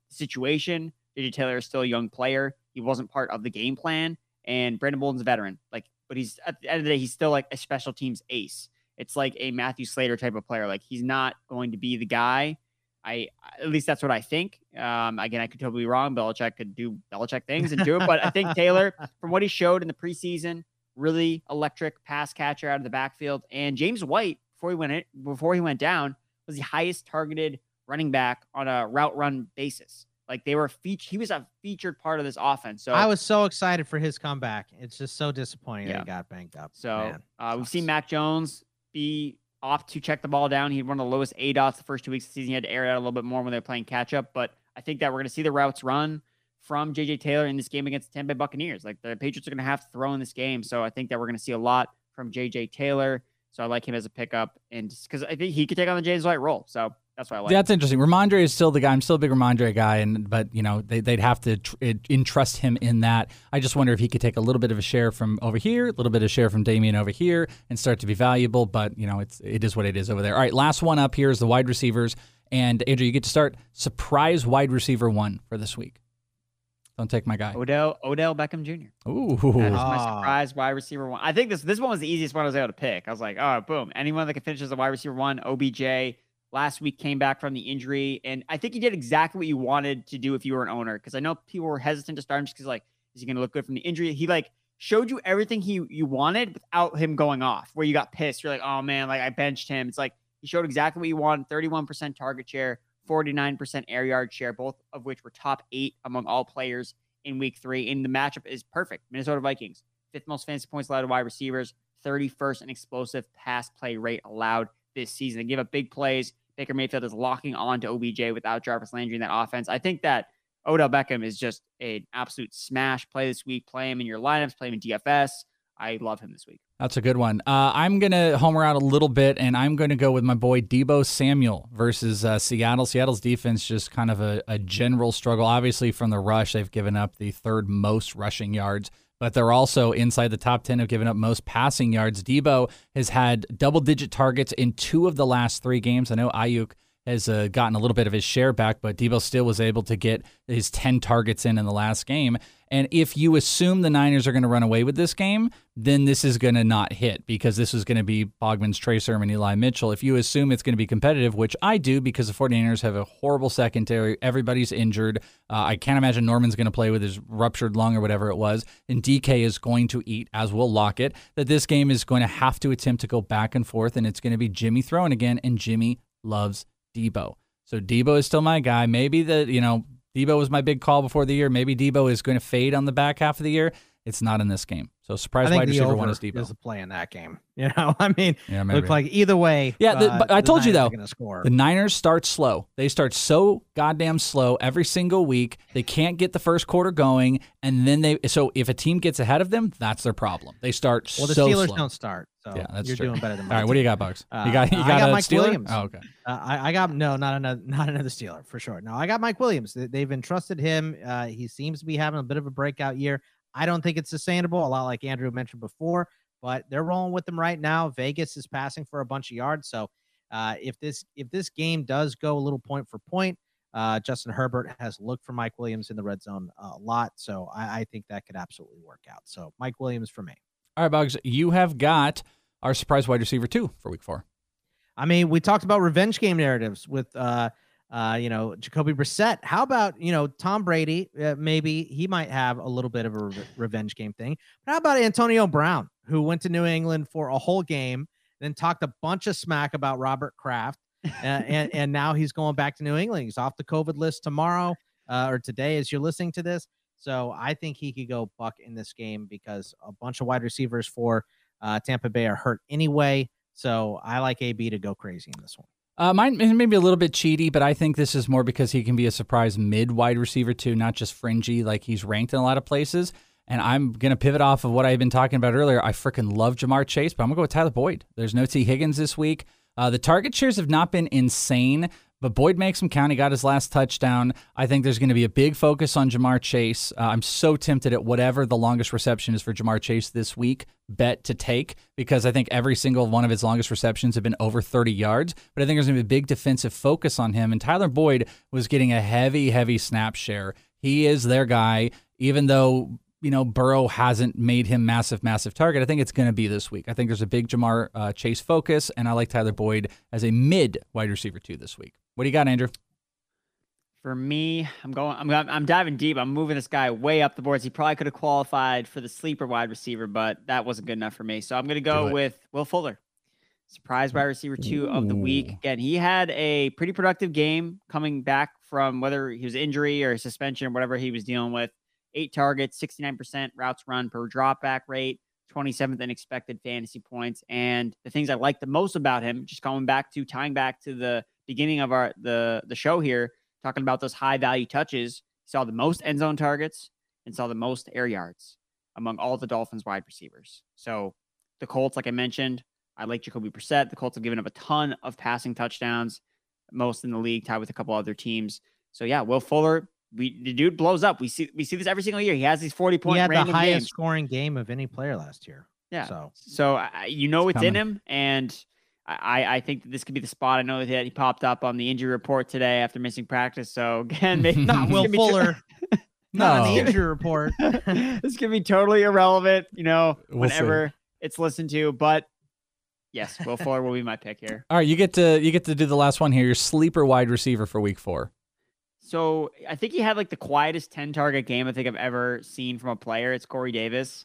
situation. J J Taylor is still a young player. He wasn't part of the game plan. And Brandon Bolden's a veteran. Like, but he's at the end of the day, he's still like a special teams ace. It's like a Matthew Slater type of player. Like, he's not going to be the guy. I at least that's what I think. Um, again, I could totally be wrong. Belichick could do Belichick things and do it, but I think Taylor, from what he showed in the preseason, really electric pass catcher out of the backfield. And James White, before he went in, before he went down, was the highest targeted running back on a route run basis. Like, they were featured. He was a featured part of this offense. So I was so excited for his comeback. It's just so disappointing yeah. that he got banged up. So uh, we've seen Mac Jones be off to check the ball down. He had one of the lowest A DOTs the first two weeks of the season. He had to air it out a little bit more when they were playing catch up. But I think that we're going to see the routes run from J J Taylor in this game against the Tampa Bay Buccaneers. Like, the Patriots are going to have to throw in this game. So I think that we're going to see a lot from J J Taylor. So I like him as a pickup, and just because I think he could take on the James White role. So that's why I like. That's interesting. Ramondre is still the guy. I'm still a big Ramondre guy, and but you know they, they'd have to tr- entrust him in that. I just wonder if he could take a little bit of a share from over here, a little bit of share from Damian over here, and start to be valuable. But you know it's it is what it is over there. All right, last one up here is the wide receivers, and Andrew, you get to start surprise wide receiver one for this week. Don't take my guy. Odell Odell Beckham Junior Ooh. That is my surprise wide receiver one. I think this this one was the easiest one I was able to pick. I was like, oh, boom. Anyone that can finish as a wide receiver one, O B J. Last week came back from the injury, and I think he did exactly what you wanted to do if you were an owner, because I know people were hesitant to start him just because, like, is he going to look good from the injury? He, like, showed you everything he you wanted without him going off, where you got pissed. You're like, oh, man, like, I benched him. It's like he showed exactly what you wanted, thirty-one percent target share, forty-nine percent air yard share, both of which were top eight among all players in week three. And the matchup is perfect. Minnesota Vikings, fifth most fantasy points allowed to wide receivers, thirty-first in explosive pass play rate allowed this season. They give up big plays. Baker Mayfield is locking on to O B J without Jarvis Landry in that offense. I think that Odell Beckham is just an absolute smash play this week. Play him in your lineups, play him in D F S. I love him this week. That's a good one. Uh, I'm going to homer out a little bit, and I'm going to go with my boy Deebo Samuel versus uh, Seattle. Seattle's defense just kind of a, a general struggle. Obviously, from the rush, they've given up the third most rushing yards, but they're also inside the top ten, have given up most passing yards. Deebo has had double-digit targets in two of the last three games. I know Ayuk has uh, gotten a little bit of his share back, but Deebo still was able to get his ten targets in in the last game. And if you assume the Niners are going to run away with this game, then this is going to not hit, because this is going to be Bogman's Trey Sermon, Eli Mitchell. If you assume it's going to be competitive, which I do, because the 49ers have a horrible secondary, everybody's injured. Uh, I can't imagine Norman's going to play with his ruptured lung or whatever it was, and D K is going to eat, as will Lockett, that this game is going to have to attempt to go back and forth, and it's going to be Jimmy throwing again, and Jimmy loves Deebo. So Deebo is still my guy. Maybe the, you know, Deebo was my big call before the year. Maybe Deebo is going to fade on the back half of the year. It's not in this game. So surprise wide receiver one is Deebo. Is the play in that game. You know, I mean, yeah, look like either way. Yeah, the, uh, but I told you though, score. the Niners start slow. They start so goddamn slow every single week. They can't get the first quarter going, and then they. So if a team gets ahead of them, that's their problem. They start well, the so Steelers slow. don't start. So yeah, that's you're true. doing better than. All right, what do you got, Bugs? Uh, you got you got, I got a Mike Steeler? Williams. Oh, okay. Uh, I, I got no, not another, not another Steeler for sure. No, I got Mike Williams. They, they've entrusted him. Uh, he seems to be having a bit of a breakout year. I don't think it's sustainable, a lot like Andrew mentioned before, but they're rolling with them right now. Vegas is passing for a bunch of yards. So uh, if this if this game does go a little point for point, uh, Justin Herbert has looked for Mike Williams in the red zone a lot. So I, I think that could absolutely work out. So Mike Williams for me. All right, Bugs, you have got our surprise wide receiver two for week four. I mean, we talked about revenge game narratives with uh, Uh, you know, Jacoby Brissett. How about, you know, Tom Brady? Uh, maybe he might have a little bit of a re- revenge game thing. But how about Antonio Brown, who went to New England for a whole game, then talked a bunch of smack about Robert Kraft, uh, and and now he's going back to New England. He's off the COVID list tomorrow uh, or today as you're listening to this. So I think he could go buck in this game because a bunch of wide receivers for uh, Tampa Bay are hurt anyway. So I like A B to go crazy in this one. Uh, mine may be a little bit cheaty, but I think this is more because he can be a surprise mid wide receiver too, not just fringy like he's ranked in a lot of places. And I'm going to pivot off of what I've been talking about earlier. I freaking love Jamar Chase, but I'm going to go with Tyler Boyd. There's no T. Higgins this week. Uh, the target shares have not been insane, But Boyd makes him count. He got his last touchdown. I think there's going to be a big focus on Jamar Chase. Uh, I'm so tempted at whatever the longest reception is for Jamar Chase this week, bet to take, because I think every single one of his longest receptions have been over thirty yards. But I think there's going to be a big defensive focus on him. And Tyler Boyd was getting a heavy, heavy snap share. He is their guy, even though, you know, Burrow hasn't made him massive, massive target. I think it's going to be this week. I think there's a big Jamar uh, Chase focus, and I like Tyler Boyd as a mid wide receiver two this week. What do you got, Andrew? For me, I'm going. I'm I'm diving deep. I'm moving this guy way up the boards. He probably could have qualified for the sleeper wide receiver, but that wasn't good enough for me. So I'm going to go with Will Fuller, surprise wide receiver two Ooh. of the week. Again, he had a pretty productive game coming back from whether he was injury or suspension or whatever he was dealing with. Eight targets, sixty-nine percent routes run per drop back rate, twenty-seventh in expected fantasy points. And the things I like the most about him, just going back to tying back to the beginning of our the the show here, talking about those high value touches, saw the most end zone targets and saw the most air yards among all the Dolphins wide receivers. So the Colts, like I mentioned, I like Jacoby Brissett. The Colts have given up a ton of passing touchdowns, most in the league, tied with a couple other teams. So yeah, Will Fuller, we the dude blows up. We see we see this every single year. He has these forty point. He had the highest games. scoring game of any player last year. Yeah. So so uh, you know it's, it's in him, and I, I think that this could be the spot. I know that he popped up on the injury report today after missing practice. So again, maybe not Will Fuller. Not on the injury report. This could be totally irrelevant, you know, We'll whenever see. it's listened to. But yes, Will Fuller will be my pick here. All right, you get to you get to do the last one here. Your sleeper wide receiver for week four. So I think he had like the quietest ten target game I think I've ever seen from a player. It's Corey Davis.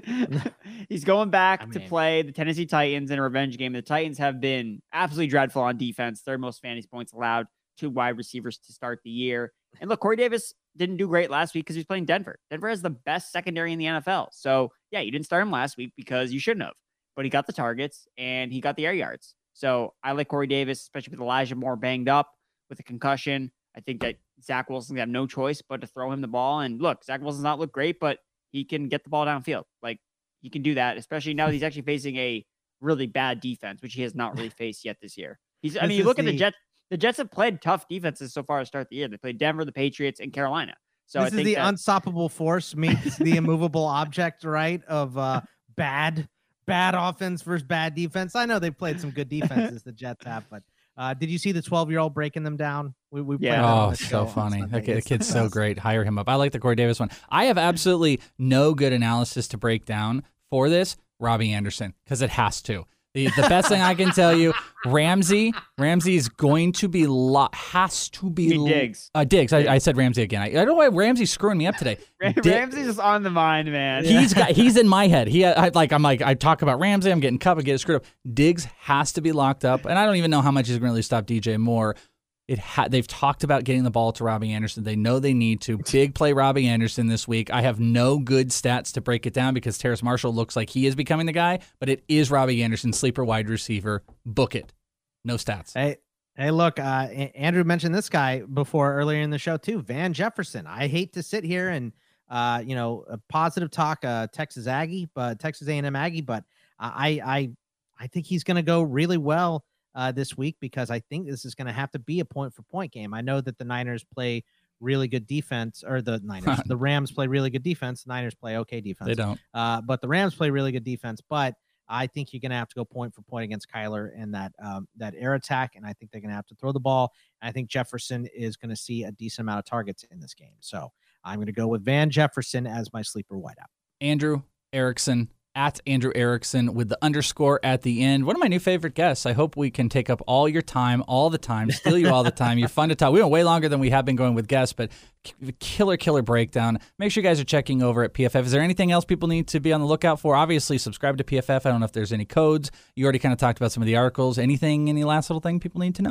He's going back I mean, to play the Tennessee Titans in a revenge game. The Titans have been absolutely dreadful on defense. Third most fantasy points allowed to wide receivers to start the year. And look, Corey Davis didn't do great last week because he was playing Denver. Denver has the best secondary in the N F L. So yeah, you didn't start him last week because you shouldn't have. But he got the targets and he got the air yards. So I like Corey Davis, especially with Elijah Moore banged up with a concussion. I think that Zach Wilson's gonna have no choice but to throw him the ball. And look, Zach Wilson's not look great, but he can get the ball downfield. Like he can do that, especially now that he's actually facing a really bad defense, which he has not really faced yet this year. He's, I mean, you look at the Jets. The Jets have played tough defenses so far to start the year. They played Denver, the Patriots, and Carolina. So this I think is the that, unstoppable force meets the immovable object, right? Of uh, bad, bad offense versus bad defense. I know they've played some good defenses, the Jets have, but. Uh, did you see the twelve-year-old breaking them down? We, we yeah. Oh, so funny. Okay, the kid's so great. Hire him up. I like the Corey Davis one. I have absolutely no good analysis to break down for this. Robbie Anderson, because it has to. The, the best thing I can tell you, Ramsey, Ramsey is going to be, lo- has to be. Lo- Diggs. Uh, Diggs. I, I said Ramsey again. I, I don't know why Ramsey's screwing me up today. Ram- Di- Ramsey's just on the mind, man. He's got, he's in my head. He I, like I'm like I talk about Ramsey. I'm getting Cup. I get screwed up. Diggs has to be locked up, and I don't even know how much he's going to really stop D J Moore. It ha- they've talked about getting the ball to Robbie Anderson. They know they need to. Big play Robbie Anderson this week. I have no good stats to break it down because Terrace Marshall looks like he is becoming the guy, but it is Robbie Anderson, sleeper wide receiver. Book it. No stats. Hey, hey, look, uh, Andrew mentioned this guy before earlier in the show too, Van Jefferson. I hate to sit here and uh, you know, a positive talk, uh, Texas Aggie, but Texas A and M Aggie, but I, I, I think he's going to go really well. Uh, this week because I think this is going to have to be a point for point game. I know that the Niners play really good defense, or the Niners, the Rams play really good defense. The Niners play okay defense. They don't. Uh, but the Rams play really good defense. But I think you're going to have to go point for point against Kyler and that um, that air attack, and I think they're going to have to throw the ball. And I think Jefferson is going to see a decent amount of targets in this game. So I'm going to go with Van Jefferson as my sleeper wideout. Andrew Erickson. At Andrew Erickson with the underscore at the end. One of my new favorite guests. I hope we can take up all your time, all the time, steal you all the time. You're fun to talk. We went way longer than we have been going with guests, but killer, killer breakdown. Make sure you guys are checking over at P F F. Is there anything else people need to be on the lookout for? Obviously, subscribe to P F F. I don't know if there's any codes. You already kind of talked about some of the articles. Anything, any last little thing people need to know?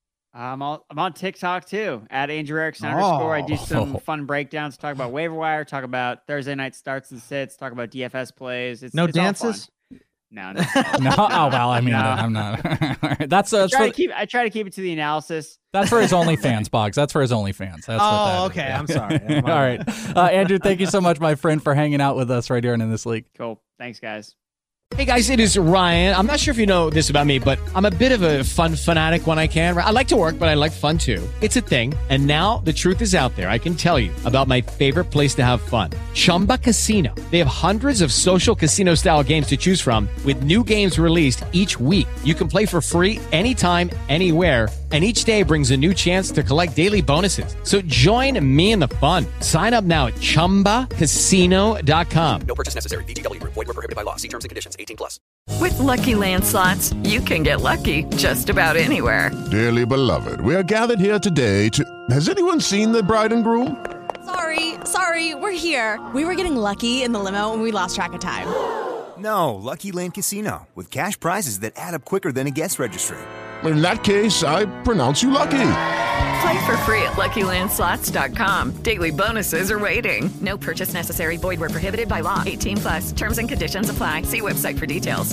I'm on, I'm on TikTok too, at Andrew Erickson oh. underscore. I do some Oh. fun breakdowns, talk about waiver wire, talk about Thursday night starts and sits, talk about D F S plays. It's, No it's all dances? fun. No, no. No, oh well. I mean, No. I'm not. All right. That's uh, I that's try, for, to keep, I try to keep it to the analysis. that's for his OnlyFans, Boggs. That's for his OnlyFans. That's Oh, what that okay. is. I'm sorry. All right, uh, Andrew. Thank you so much, my friend, for hanging out with us right here and in this league. Cool. Thanks, guys. Hey guys, it is Ryan. I'm not sure if you know this about me, but I'm a bit of a fun fanatic when I can. I like to work, but I like fun too. It's a thing. And now the truth is out there. I can tell you about my favorite place to have fun. Chumba Casino. They have hundreds of social casino style games to choose from with new games released each week. You can play for free anytime, anywhere. And each day brings a new chance to collect daily bonuses. So join me in the fun. Sign up now at chumba casino dot com. No purchase necessary. V G W. Void where prohibited by law. See terms and conditions. eighteen plus. With Lucky Land Slots, you can get lucky just about anywhere. Dearly beloved, we are gathered here today to... Has anyone seen the bride and groom? Sorry, sorry, we're here. We were getting lucky in the limo and we lost track of time. No, Lucky Land Casino. With cash prizes that add up quicker than a guest registry. In that case, I pronounce you lucky. Play for free at lucky land slots dot com. Daily bonuses are waiting. No purchase necessary. Void where prohibited by law. eighteen plus. Terms and conditions apply. See website for details.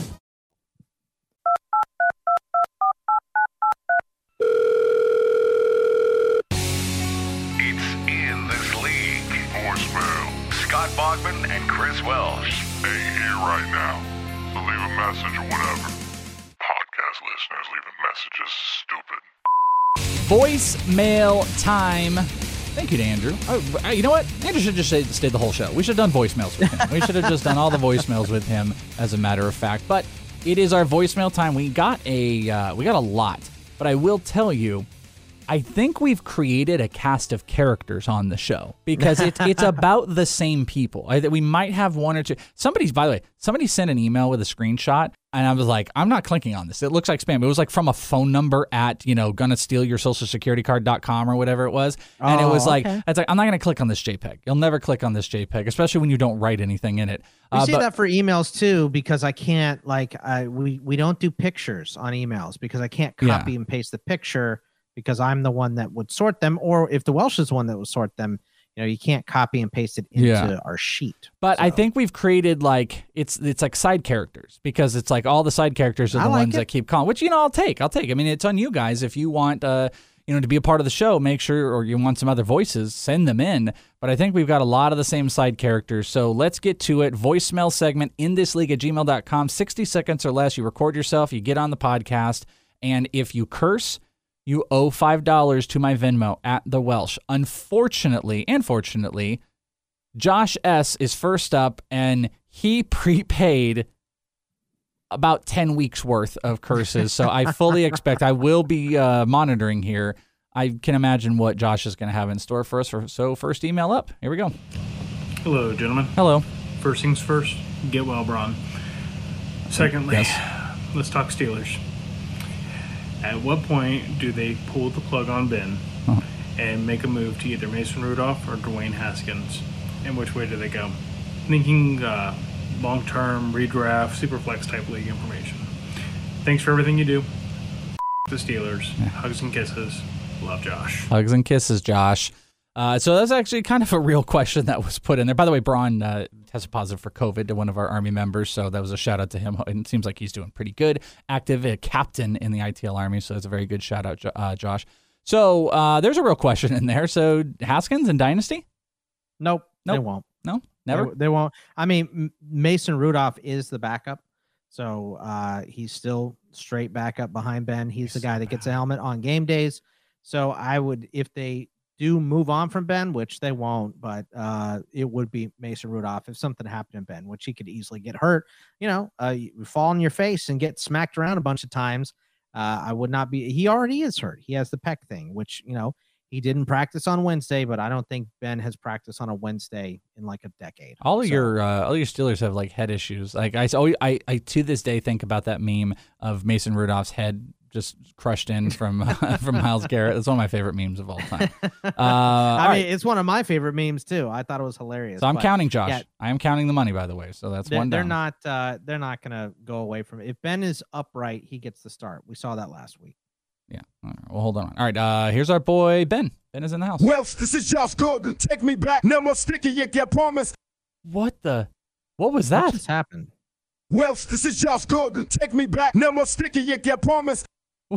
It's In This League. Voicemail. Scott Bogman and Chris Welsh. Ain't here right now, so leave a message or whatever. Podcast listeners leaving messages stupid. Voicemail time. Thank you to Andrew. Oh, you know what? Andrew should just stay, stay the whole show. We should have done voicemails with him. We should have just done all the voicemails with him, as a matter of fact. But it is our voicemail time. We got a uh, we got a lot, but I will tell you, I think we've created a cast of characters on the show because it, it's about the same people. I, we might have one or two. Somebody's, by the way, somebody sent an email with a screenshot, and I was like, I'm not clicking on this. It looks like spam. It was like from a phone number at, you know, gonna steal your social security card dot com or whatever it was. And oh, it was like, okay. It's like, I'm not going to click on this JPEG. You'll never click on this JPEG, especially when you don't write anything in it. We uh, see but, that for emails too, because I can't, like, I we, we don't do pictures on emails because I can't copy yeah. and paste the picture. Because I'm the one that would sort them, or if the Welsh is the one that would sort them, you know, you can't copy and paste it into yeah. our sheet. But so. I think we've created like it's it's like side characters because it's like all the side characters are the I like ones it. that keep calling. Which you know I'll take. I'll take. I mean, it's on you guys if you want uh you know to be a part of the show. Make sure, or you want some other voices, send them in. But I think we've got a lot of the same side characters. So let's get to it. Voicemail segment in this league at gmail dot com. sixty seconds or less. You record yourself. You get on the podcast, and if you curse, you owe five dollars to my Venmo at the Welsh. Unfortunately, and fortunately, Josh S. is first up, and he prepaid about ten weeks worth of curses. So I fully expect I will be uh, monitoring here. I can imagine what Josh is going to have in store for us. So first email up. Here we go. Hello, gentlemen. Hello. First things first, get well, Braun. Secondly, yes. Let's talk Steelers. At what point do they pull the plug on Ben huh. and make a move to either Mason Rudolph or Dwayne Haskins? And which way do they go? Thinking uh, long-term, redraft, superflex type league information. Thanks for everything you do. The Steelers. Yeah. Hugs and kisses. Love, Josh. Hugs and kisses, Josh. Uh, so that's actually kind of a real question that was put in there. By the way, Braun uh, tested positive for COVID to one of our Army members, so that was a shout out to him. And it seems like he's doing pretty good. Active a captain in the I T L Army, so that's a very good shout out, uh, Josh. So uh, there's a real question in there. So Haskins and Dynasty? Nope, nope. they won't. No, never. They, they won't. I mean, Mason Rudolph is the backup, so uh, he's still straight backup behind Ben. He's the guy that gets a helmet on game days. So I would, if they do move on from Ben, which they won't, but uh, it would be Mason Rudolph if something happened to Ben, which he could easily get hurt. You know, uh, you fall on your face and get smacked around a bunch of times. Uh, I would not be. He already is hurt. He has the pec thing, which, you know, he didn't practice on Wednesday, but I don't think Ben has practiced on a Wednesday in like a decade. All of so. your uh, all your Steelers have like head issues. Like I, always, I, I to this day think about that meme of Mason Rudolph's head just crushed in from uh, from Myles Garrett. It's one of my favorite memes of all time. Uh, I all mean, right. it's one of my favorite memes too. I thought it was hilarious. So I'm but, counting, Josh. Yeah, I am counting the money, by the way. So that's they're, one down. They're not. Uh, they're not going to go away from it. If Ben is upright, he gets the start. We saw that last week. Yeah. All right. Well, hold on. All right. Uh, here's our boy Ben. Ben is in the house. Well, this is Josh Gordon. Take me back. No more sticky. You get promised. What the? What was that? What just happened? Well, this is Josh Gordon. Take me back. No more sticky. You get promised.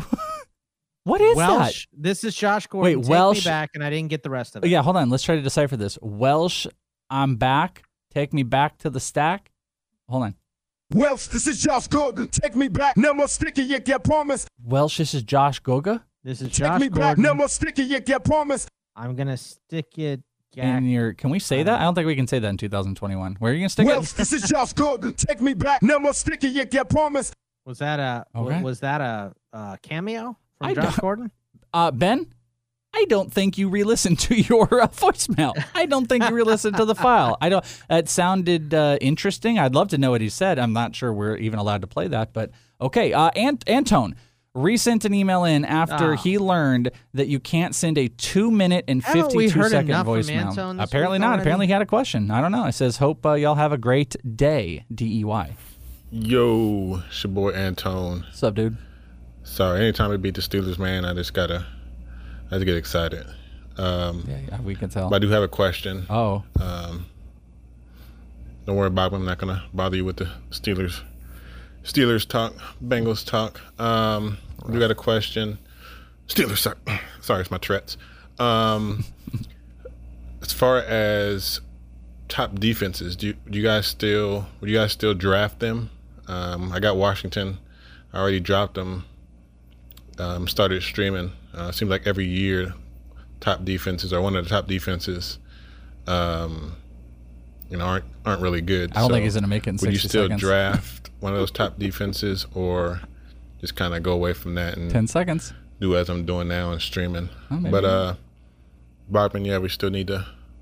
What is Welsh, that? This is Josh Gordon. Wait, Take Welsh. me back, and I didn't get the rest of it. Yeah, hold on. Let's try to decipher this. Welsh, I'm back. Take me back to the stack. Hold on. Welsh, this is Josh Gordon. Take me back. No more sticky, you get promise. Welsh, this is Josh Goga. This is Take Josh me back. Gordon. No more sticky, you get promise. I'm gonna stick it. In your, can we say that? I don't think we can say that in two thousand twenty-one. Where are you gonna stick Welsh, it? this is Josh Gordon. Take me back. No more sticky, you get promise. Was that a Okay. was that a, uh cameo from I Josh don't- Gordon? Uh, Ben, I don't think you re-listened to your uh, voicemail. I don't think you re-listened to the file. I don't. It sounded uh, interesting. I'd love to know what he said. I'm not sure we're even allowed to play that, but okay. Uh, Ant- Antone resent an email in after Oh. he learned that you can't send a two minute and Haven't we fifty-two heard second enough from voicemail. Antone this Apparently week not. already? Apparently he had a question. I don't know. It says, "Hope uh, y'all have a great day." D E Y. Yo, it's your boy Antone. What's up, dude? Sorry, anytime we beat the Steelers, man, I just gotta, I just get excited. Um, Yeah, yeah, we can tell. But I do have a question. Oh. Um, don't worry about it. I'm not gonna bother you with the Steelers, Steelers talk, Bengals talk. Um, I do got a question. Steelers, sorry, sorry, it's my Tourette's. Um, as far as top defenses, do you, do you guys still, would you guys still draft them? Um, I got Washington. I already dropped them. Um, started streaming. Uh, seems like every year, top defenses or one of the top defenses, um, you know, aren't aren't really good. I don't So think he's gonna make it in Would you sixty still seconds. draft one of those top defenses, or just kind of go away from that and ten seconds? Do as I'm doing now and streaming. Oh, maybe. But uh, Bachman, yeah, we still need to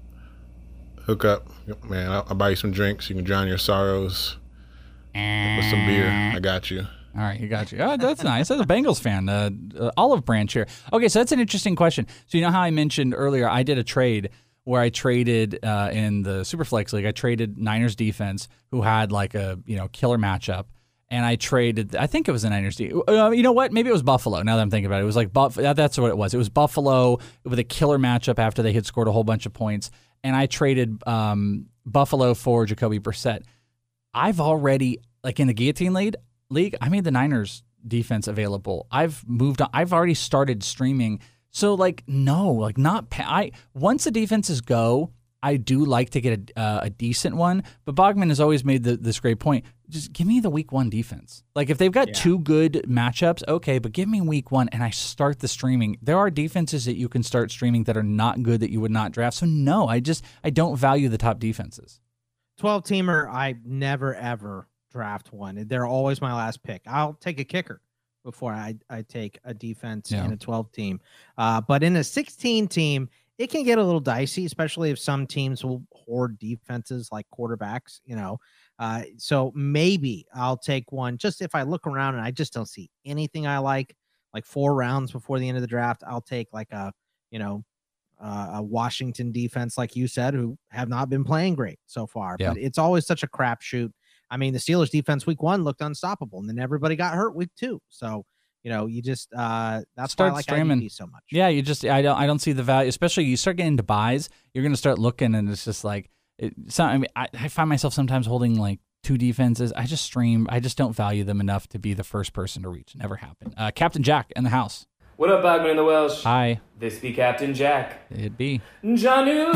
hook up, man. I'll, I'll buy you some drinks. You can drown your sorrows with some beer. I got you. All right, you got you. Oh, that's nice. As a Bengals fan, uh, uh, olive branch here. Okay, so that's an interesting question. So you know how I mentioned earlier, I did a trade where I traded uh, in the Superflex League. I traded Niners defense, who had like a you know killer matchup, and I traded. I think it was the Niners. De- uh, you know what? Maybe it was Buffalo. Now that I'm thinking about it, it was like Buff- That's what it was. It was Buffalo with a killer matchup after they had scored a whole bunch of points, and I traded um, Buffalo for Jacoby Brissett. I've already like in the guillotine league. League, I made the Niners defense available. I've moved on. I've already started streaming. So like, no, like not, pa- I, once the defenses go, I do like to get a, uh, a decent one, but Bogman has always made the, this great point. Just give me the week one defense. Like if they've got yeah. two good matchups, okay, but give me week one and I start the streaming. There are defenses that you can start streaming that are not good that you would not draft. So no, I just, I don't value the top defenses. twelve teamer, I never ever draft one. They're always my last pick. I'll take a kicker before I, I take a defense yeah. in a twelve team. Uh, but in a sixteen team, it can get a little dicey, especially if some teams will hoard defenses like quarterbacks, you know. Uh, so maybe I'll take one just if I look around and I just don't see anything I like, like four rounds before the end of the draft, I'll take like a, you know, uh, a Washington defense, like you said, who have not been playing great so far. Yeah. But it's always such a crapshoot. I mean, the Steelers defense week one looked unstoppable, and then everybody got hurt week two. So, you know, you just uh, that's start why I like streaming I D P so much. Yeah, you just I don't I don't see the value, especially you start getting into buys. You're gonna start looking, and it's just like it. So, I mean, I, I find myself sometimes holding like two defenses. I just stream. I just don't value them enough to be the first person to reach. Never happened. Uh, Captain Jack in the house. What up, Bogman and the Welsh? Hi. This be Captain Jack. It be. Janu,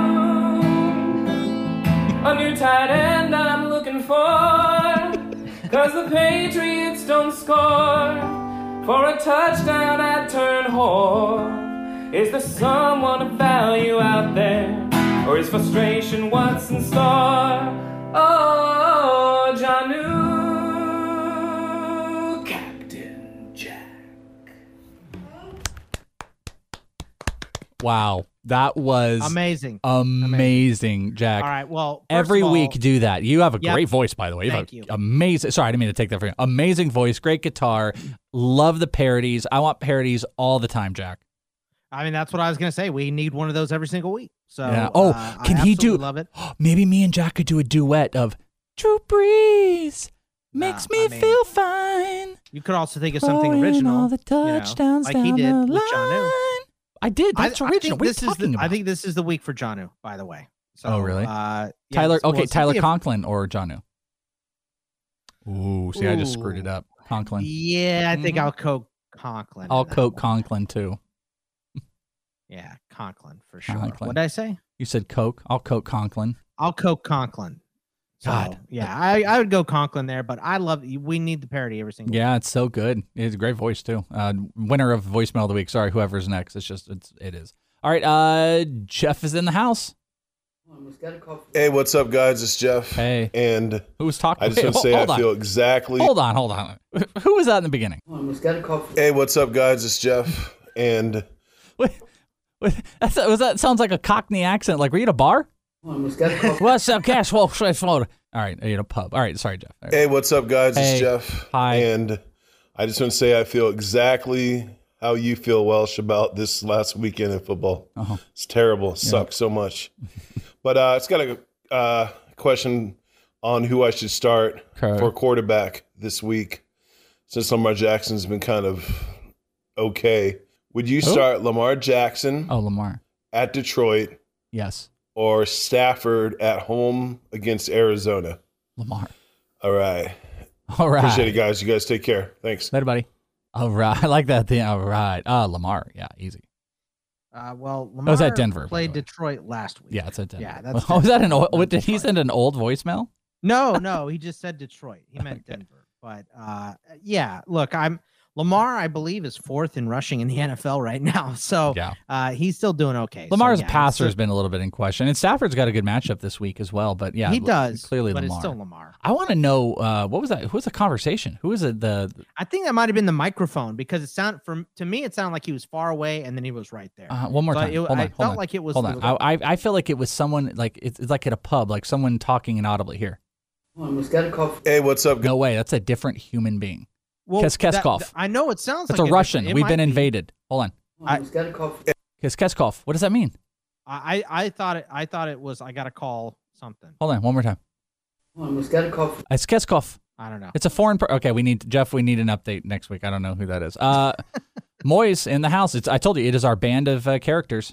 a new tight end I'm looking for. Cause the Patriots don't score. For a touchdown at turn whore. Is there someone of value out there? Or is frustration what's in store? Oh, Janu, Captain Jack. Wow, that was amazing, amazing, amazing, Jack. All right, well, every all, week do that. You have a yep. great voice, by the way. You Thank have you. Amazing. Sorry, I didn't mean to take that from you. Amazing voice, great guitar. Love the parodies. I want parodies all the time, Jack. I mean, that's what I was gonna say. We need one of those every single week. So, yeah. oh, uh, can I he do? Love it. Maybe me and Jack could do a duet of Drew Brees makes uh, me I mean, feel fine. You could also think of something oh, original, all the touchdowns you know, like he did the with Janu. I did. That's I, original. I what this are you is talking the, about? I think this is the week for Janu, by the way. So, oh, really? Uh, yeah, Tyler. well, Okay, Tyler if, Conklin or Janu. Ooh, see, Ooh. I just screwed it up. Conklin. Yeah, I think mm-hmm. I'll coat Conklin. I'll coat Conklin too. Yeah, Conklin for sure. Conklin. What did I say? You said Coke. I'll coat Conklin. I'll coat Conklin. So, God. yeah, I, I would go Conklin there, but I love we need the parody every single. Yeah, it's so good. It's a great voice too. Uh, winner of voicemail of the week. Sorry, whoever's next. It's just it's it is. All right, uh, Jeff is in the house. Hey, what's up, guys? It's Jeff. Hey. And who was talking? I just want to say I on. feel exactly. Hold on, hold on. Who was that in the beginning? Hey, what's up, guys? It's Jeff. And wait, wait, that's, was that sounds like a Cockney accent? Like, were you at a bar? What's up, Cash? All right, are you at a pub? All right, sorry, Jeff. Right. Hey, what's up, guys? Hey. It's Jeff. Hi. And I just want to say I feel exactly how you feel, Welsh, about this last weekend in football. Uh-huh. It's terrible. It sucks so much. But uh, it's got a uh, question on who I should start okay. for quarterback this week. Since Lamar Jackson's been kind of okay. Would you Who? start Lamar Jackson Oh, Lamar. at Detroit Yes. or Stafford at home against Arizona? Lamar. All right. All right. Appreciate it, guys. You guys take care. Thanks. Later, buddy. All right. I like that thing. All right. Ah, Lamar. Yeah, easy. Uh, well, Lamar That was at Denver, by played Detroit last week. Yeah, it's at Denver. Yeah, that's Oh, was that an Denver, old? not What, did he Detroit. send an old voicemail? No, no, he just said Detroit. He meant Denver. But uh, yeah, look, I'm Lamar. I believe is fourth in rushing in the N F L right now. So Yeah. uh, he's still doing okay. Lamar's so, yeah, passer it's has been a little bit in question, and Stafford's got a good matchup this week as well. But yeah, He l- does, clearly but Lamar. it's still Lamar. I want to know uh, what was that? Who was the conversation? Who was it? The I think that might have been the microphone because it sounded from to me it sounded like he was far away and then he was right there. uh, one more So time. it- hold on, I hold felt on. like it was. Hold on. the- I, I I feel like it was someone like it's, it's like at a pub, like someone talking inaudibly here. Hey, what's up, guys? No way. That's a different human being. Well, Kes- that- Keskov. th- I know it sounds That's like a Russian. It We've might been be. invaded. Hold on. I, Kes- Keskov. What does that mean? I I thought it. I thought it was. I got a call something. Hold on. One more time. It's Keskov. I don't know. It's a foreign. Per- okay, we need Jeff. We need an update next week. I don't know who that is. Uh, Moyes in the house. It's. I told you it is our band of uh, characters.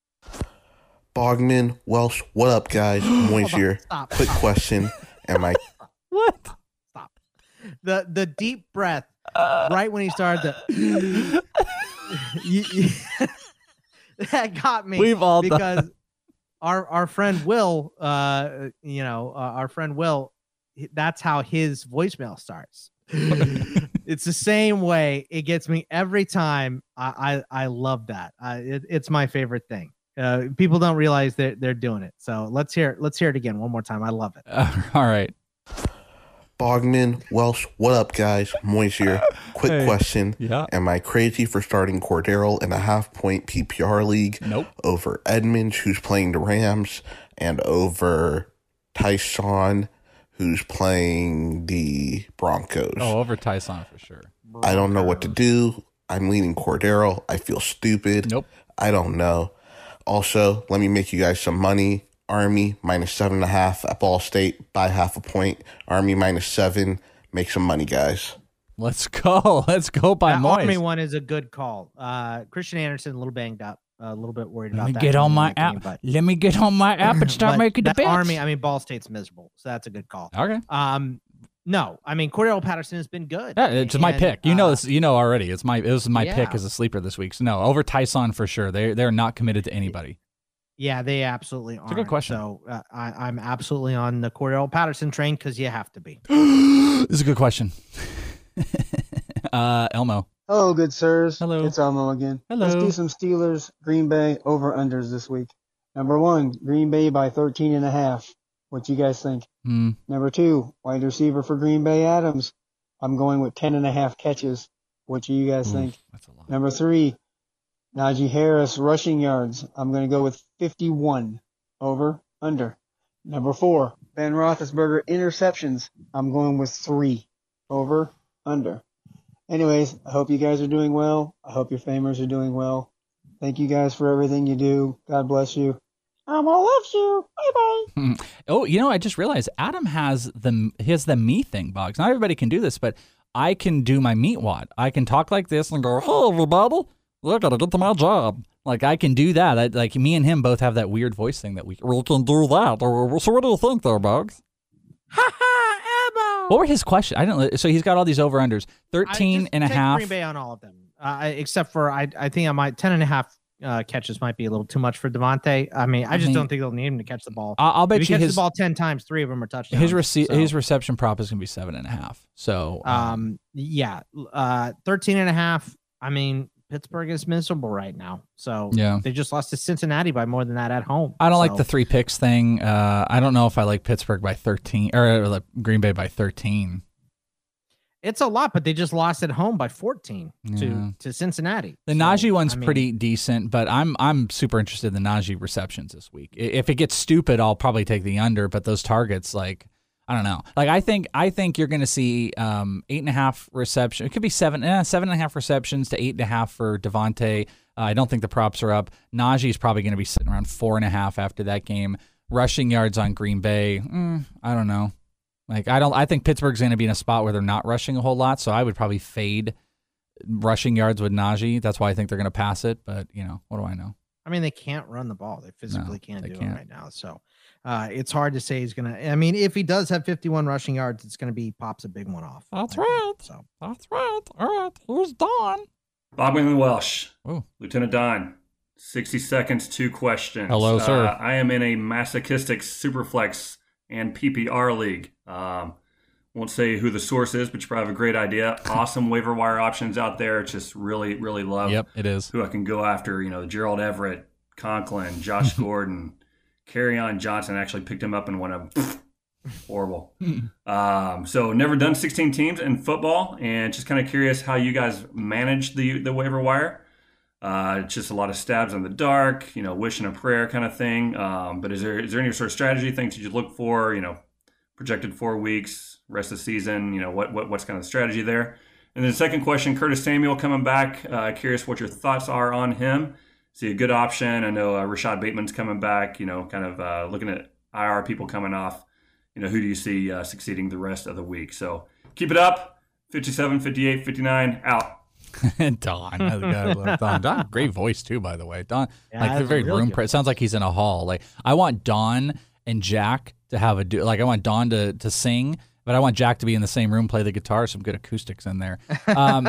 Bogman, Welsh, what up, guys? Moyes here. Stop. Quick question. Am I what? The the deep breath right when he started the. You- you- that got me. We've all done because our our friend Will, uh, you know, uh, our friend Will, h- that's how his voicemail starts. It's the same way. It gets me every time. I I, I love that. I, it, it's my favorite thing. Uh, people don't realize that they're doing it. So let's hear let's hear it again one more time. I love it. Uh, all right. Bogman, Welsh, what up, guys? Moyes here. Quick Hey. question. Yeah. Am I crazy for starting Cordero in a half point P P R league Nope. over Edmonds, who's playing the Rams, and over Tyson, who's playing the Broncos? Oh, over Tyson for sure. I don't know what to do. I'm leaning Cordero. I feel stupid. Nope. I don't know. Also, let me make you guys some money. Army minus seven and a half at Ball State by half a point. Army minus seven. Make some money, guys. Let's go. Let's go by That Moyes. Army one is a good call. Uh, Christian Anderson a little banged up, a little bit worried Let about me that. get on in my that app. game, but- Let me get on my app and start but making the that bets. Army, I mean, Ball State's miserable, so that's a good call. Okay. Um, no, I mean Cordero Patterson has been good. Yeah, it's my And, pick. You know uh, this. You know already. It's my. It was my Yeah. pick as a sleeper this week. So no, over Tyson for sure. They they're not committed to anybody. Yeah, they absolutely are. a good question. So uh, I, I'm absolutely on the Cordero Patterson train because you have to be. This is a good question. uh, Elmo. Hello, good sirs. Hello. It's Elmo again. Hello. Let's do some Steelers, Green Bay over-unders this week. Number one, Green Bay by thirteen and a half. What you guys think? Hmm. Number two, wide receiver for Green Bay, Adams. I'm going with ten and a half catches. What do you guys Oof, think? that's a lot. Number three, Najee Harris rushing yards. I'm going to go with fifty-one. Over, under. Number four, Ben Roethlisberger interceptions. I'm going with three. Over, under. Anyways, I hope you guys are doing well. I hope your famers are doing well. Thank you guys for everything you do. God bless you. I'm all loves you. Bye bye. Oh, you know, I just realized Adam has the he has the me thing, Boggs. Not everybody can do this, but I can do my meat wad. I can talk like this and go, "Hey, everybody, I gotta get to my job." Like I can do that. I, like me and him both have that weird voice thing that we we can do that. So what do you think, there, Boggs? Ha ha, Elmo. What were his questions? I didn't. So he's got all these over unders, I thirteen just and a take half. Green Bay on all of them, uh, except for I. I think I might ten and a half uh, catches might be a little too much for Devontae. I mean, I just I mean, don't think they'll need him to catch the ball. I'll, I'll bet if he you catches his the ball ten times, three of them are touchdowns. His rece- so. his reception prop is going to be seven and a half. So, um, um, yeah, uh, thirteen and a half. I mean, Pittsburgh is miserable right now. So Yeah. they just lost to Cincinnati by more than that at home. I don't so. like the three picks thing. Uh, I don't know if I like Pittsburgh by thirteen or like Green Bay by thirteen. It's a lot, but they just lost at home by fourteen Yeah. to, to Cincinnati. The So, Najee one's I mean, pretty decent, but I'm I'm super interested in the Najee receptions this week. I- If it gets stupid, I'll probably take the under. But those targets, like I don't know, like I think I think you're going to see um, eight and a half reception. It could be seven, eh, seven and a half receptions to eight and a half for Devontae. Uh, I don't think the props are up. Najee's probably going to be sitting around four and a half after that game. Rushing yards on Green Bay, mm, I don't know. Like I don't. I think Pittsburgh's going to be in a spot where they're not rushing a whole lot, so I would probably fade rushing yards with Najee. That's why I think they're going to pass it. But you know, what do I know? I mean, they can't run the ball. They physically No, can't they do can't. it right now. So uh, it's hard to say he's going to. I mean, if he does have fifty-one rushing yards, it's going to be pops a big one off. That's I right. think, So That's right. All right. Who's Don? Bogman Welsh. Oh. Lieutenant Don. sixty seconds, two questions. Hello, sir. Uh, I am in a masochistic Superflex and P P R league. Um, won't say who the source is, but you probably have a great idea. Awesome waiver wire options out there. Just really, really love Yep, it is. who I can go after. You know, Gerald Everett, Conklin, Josh Gordon, Kerryon Johnson. I actually picked him up in one of them. Horrible. um, so never done sixteen teams in football, and just kind of curious how you guys manage the the waiver wire. Uh, it's just a lot of stabs in the dark, you know, wish and a prayer kind of thing. Um, but is there is there any sort of strategy, things that you look for, you know, projected four weeks, rest of the season, you know, what, what what's kind of the strategy there? And then the second question, Curtis Samuel coming back. Uh, curious what your thoughts are on him. Is he a good option? I know uh, Rashad Bateman's coming back, you know, kind of uh, looking at I R people coming off. You know, who do you see uh, succeeding the rest of the week? So keep it up. fifty-seven, fifty-eight, fifty-nine, out. Don, I love Don. Don, great voice too, by the way. Don, Yeah, like the that's very really room. good. Pre- it sounds like he's in a hall. Like I want Don and Jack to have a do. Like I want Don to to sing, but I want Jack to be in the same room, play the guitar, some good acoustics in there. Um,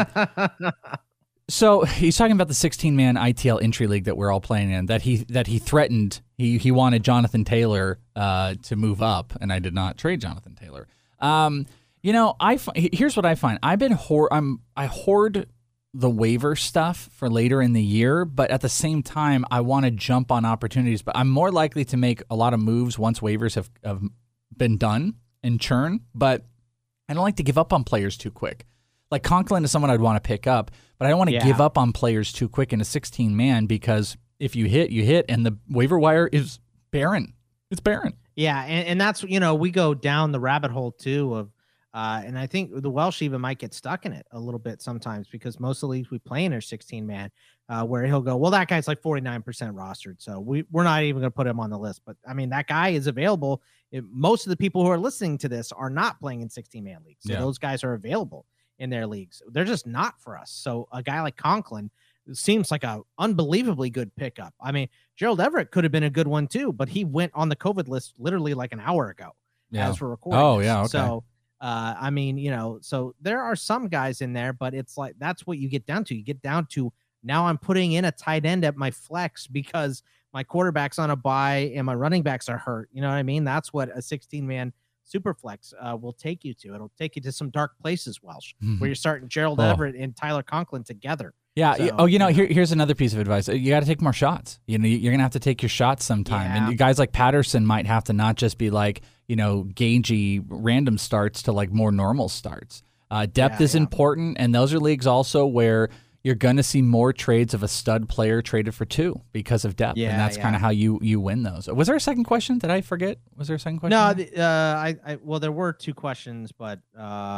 so he's talking about the sixteen man I T L entry league that we're all playing in. That he that he threatened. He he wanted Jonathan Taylor uh, to move up, and I did not trade Jonathan Taylor. Um, you know, I fi- here's what I find. I've been hoard. I'm I hoard the waiver stuff for later in the year, but at the same time, I want to jump on opportunities. But I'm more likely to make a lot of moves once waivers have, have been done and churn. But I don't like to give up on players too quick. Like Conklin is someone I'd want to pick up, but I don't want to Yeah. give up on players too quick in a sixteen man because if you hit, you hit, and the waiver wire is barren. It's barren. Yeah, and, and that's you know we go down the rabbit hole too of, uh, and I think the Welsh even might get stuck in it a little bit sometimes because most of the leagues we play in are sixteen man, uh, where he'll go, well that guy's like forty-nine percent rostered, so we we're not even going to put him on the list. But I mean that guy is available. It, most of the people who are listening to this are not playing in sixteen man leagues, so Yeah. those guys are available in their leagues. They're just not for us. So a guy like Conklin seems like a unbelievably good pickup. I mean, Gerald Everett could have been a good one too, but he went on the COVID list literally like an hour ago Yeah. as we're recording. Oh, this. yeah, okay. So, uh, I mean, you know, so there are some guys in there, but it's like that's what you get down to. You get down to now I'm putting in a tight end at my flex because my quarterback's on a bye and my running backs are hurt. You know what I mean? That's what a sixteen man super flex uh, will take you to. It'll take you to some dark places, Welsh, Mhm. where you're starting Gerald Oh. Everett and Tyler Conklin together. Yeah. So, y- oh, you know, here, here's another piece of advice. You got to take more shots. You know, you're gonna have to take your shots sometime. Yeah. And guys like Patterson might have to not just be like, you know, gagey random starts to like more normal starts. Uh, depth Yeah, is yeah. important, and those are leagues also where you're gonna see more trades of a stud player traded for two because of depth, Yeah, and that's yeah. kind of how you you win those. Was there a second question? Did I forget? Was there a second question? No, the, uh, I, I, well, there were two questions, but uh,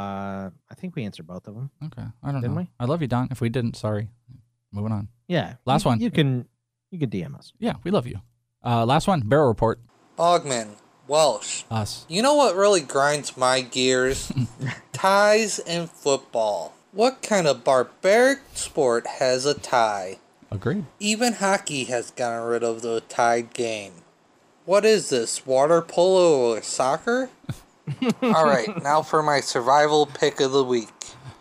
I think we answered both of them. Okay, I don't Didn't know. we? I love you, Don. If we didn't, sorry. Moving on. Yeah. Last you, one. You can, you can D M us. Yeah, we love you. Uh, last one. Barrel report. Bogman, Welsh. Us. You know what really grinds my gears? Ties in football. What kind of barbaric sport has a tie? Agreed. Even hockey has gotten rid of the tied game. What is this, water polo or soccer? Alright, now for my survival pick of the week.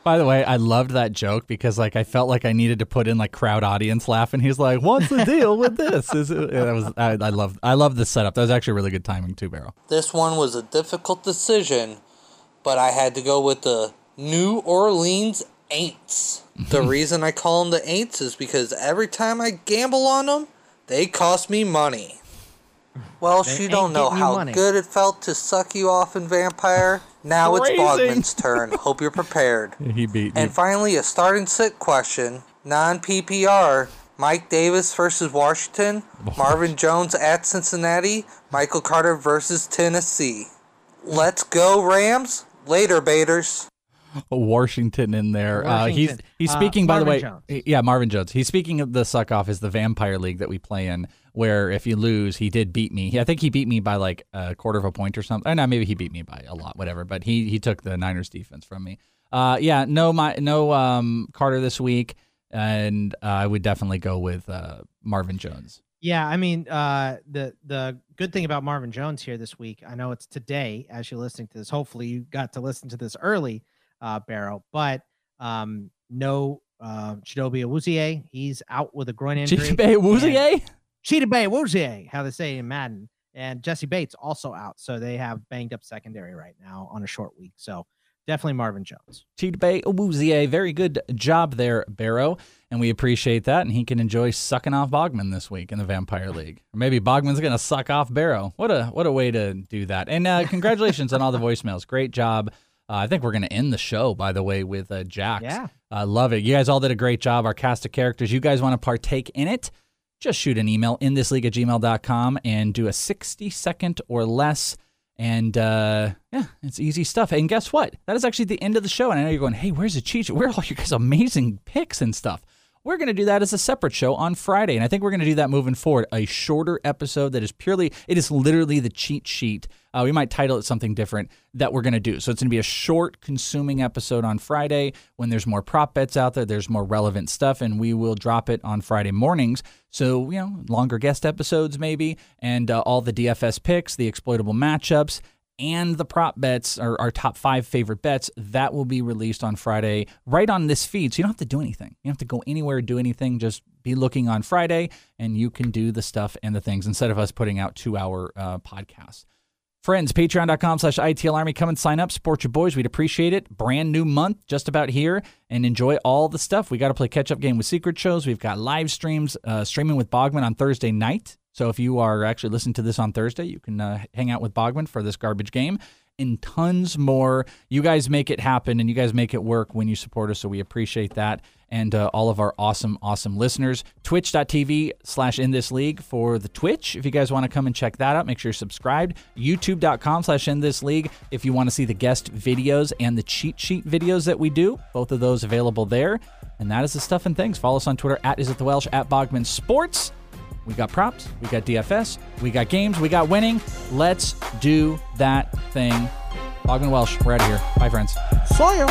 By the way, I loved that joke because like I felt like I needed to put in like crowd audience laugh, and he's like, "What's the deal with this?" Is it, that was I, I love I love the setup. That was actually really good timing too, Barrow. This one was a difficult decision, but I had to go with the New Orleans Aints. The reason I call them the Aints is because every time I gamble on them, they cost me money. Well, They she ain't don't know getting you how money. good it felt to suck you off in Vampire. Now it's Phrasing. Bogman's turn. Hope you're prepared. He beat me. And finally, a start and sit question. Non-P P R. Mike Davis versus Washington. Marvin Jones at Cincinnati. Michael Carter versus Tennessee. Let's go, Rams. Later, Baiters. Washington in there. Uh, he's Washington. he's Uh, speaking, by the way. Marvin Jones. Yeah, Marvin Jones. He's speaking of the suck off is the Vampire League that we play in, where if you lose, he did beat me. He, I think he beat me by like a quarter of a point or something. Or no, maybe he beat me by a lot, whatever. But he he took the Niners defense from me. Uh, yeah, no, my no um Carter this week, and uh, I would definitely go with uh, Marvin Jones. Yeah, I mean, uh, the the good thing about Marvin Jones here this week, I know it's today as you're listening to this. Hopefully, you got to listen to this early, uh, Barrow. But um, no uh, Chidobe Awuzie, he's out with a groin injury. Chidobe Awuzie? Chidobe Awuzie, how they say in Madden. And Jesse Bates also out, so they have banged up secondary right now on a short week. So definitely Marvin Jones. Chidobe Awuzie, very good job there, Barrow, and we appreciate that. And he can enjoy sucking off Bogman this week in the Vampire League, or maybe Bogman's gonna suck off Barrow. What a what a way to do that! And uh, congratulations on all the voicemails. Great job. Uh, I think we're gonna end the show, by the way, with uh, Jax. Yeah, I uh, love it. You guys all did a great job. Our cast of characters. You guys want to partake in it? Just shoot an email in this league at gmail dot com and do a sixty second or less. And uh, yeah, it's easy stuff. And guess what? That is actually the end of the show. And I know you're going, hey, where's the cheat sheet? Where are all you guys' amazing picks and stuff? We're going to do that as a separate show on Friday. And I think we're going to do that moving forward. A shorter episode that is purely, it is literally the cheat sheet. Uh, we might title it something different that we're going to do. So it's going to be a short, consuming episode on Friday when there's more prop bets out there, there's more relevant stuff, and we will drop it on Friday mornings. So, you know, longer guest episodes maybe, and uh, all the D F S picks, the exploitable matchups, and the prop bets, our, our top five favorite bets, that will be released on Friday right on this feed. So you don't have to do anything. You don't have to go anywhere, do anything. Just be looking on Friday, and you can do the stuff and the things instead of us putting out two-hour uh, podcasts. Friends, patreon.com slash ITL Army. Come and sign up. Support your boys. We'd appreciate it. Brand new month just about here, and enjoy all the stuff. We got to play catch-up game with Secret Shows. We've got live streams, uh, streaming with Bogman on Thursday night. So if you are actually listening to this on Thursday, you can uh, hang out with Bogman for this garbage game and tons more. You guys make it happen, and you guys make it work when you support us, so we appreciate that. And uh, all of our awesome, awesome listeners. Twitch.tv slash in this league for the Twitch. If you guys want to come and check that out, make sure you're subscribed. YouTube.com slash in this league if you want to see the guest videos and the cheat sheet videos that we do. Both of those available there. And that is the stuff and things. Follow us on Twitter at Is It The Welsh, at Bogman Sports. We got props, we got D F S, we got games, we got winning. Let's do that thing. Bogman Welsh, we're out of here. Bye, friends. See ya.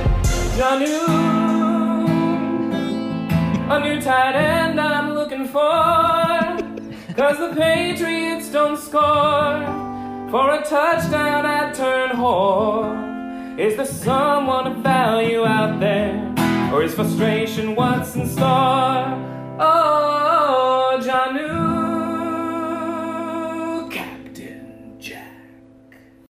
Janu, a new tight end I'm looking for, cause the Patriots don't score. For a touchdown at turn whore. Is there someone of value out there, or is frustration what's in store?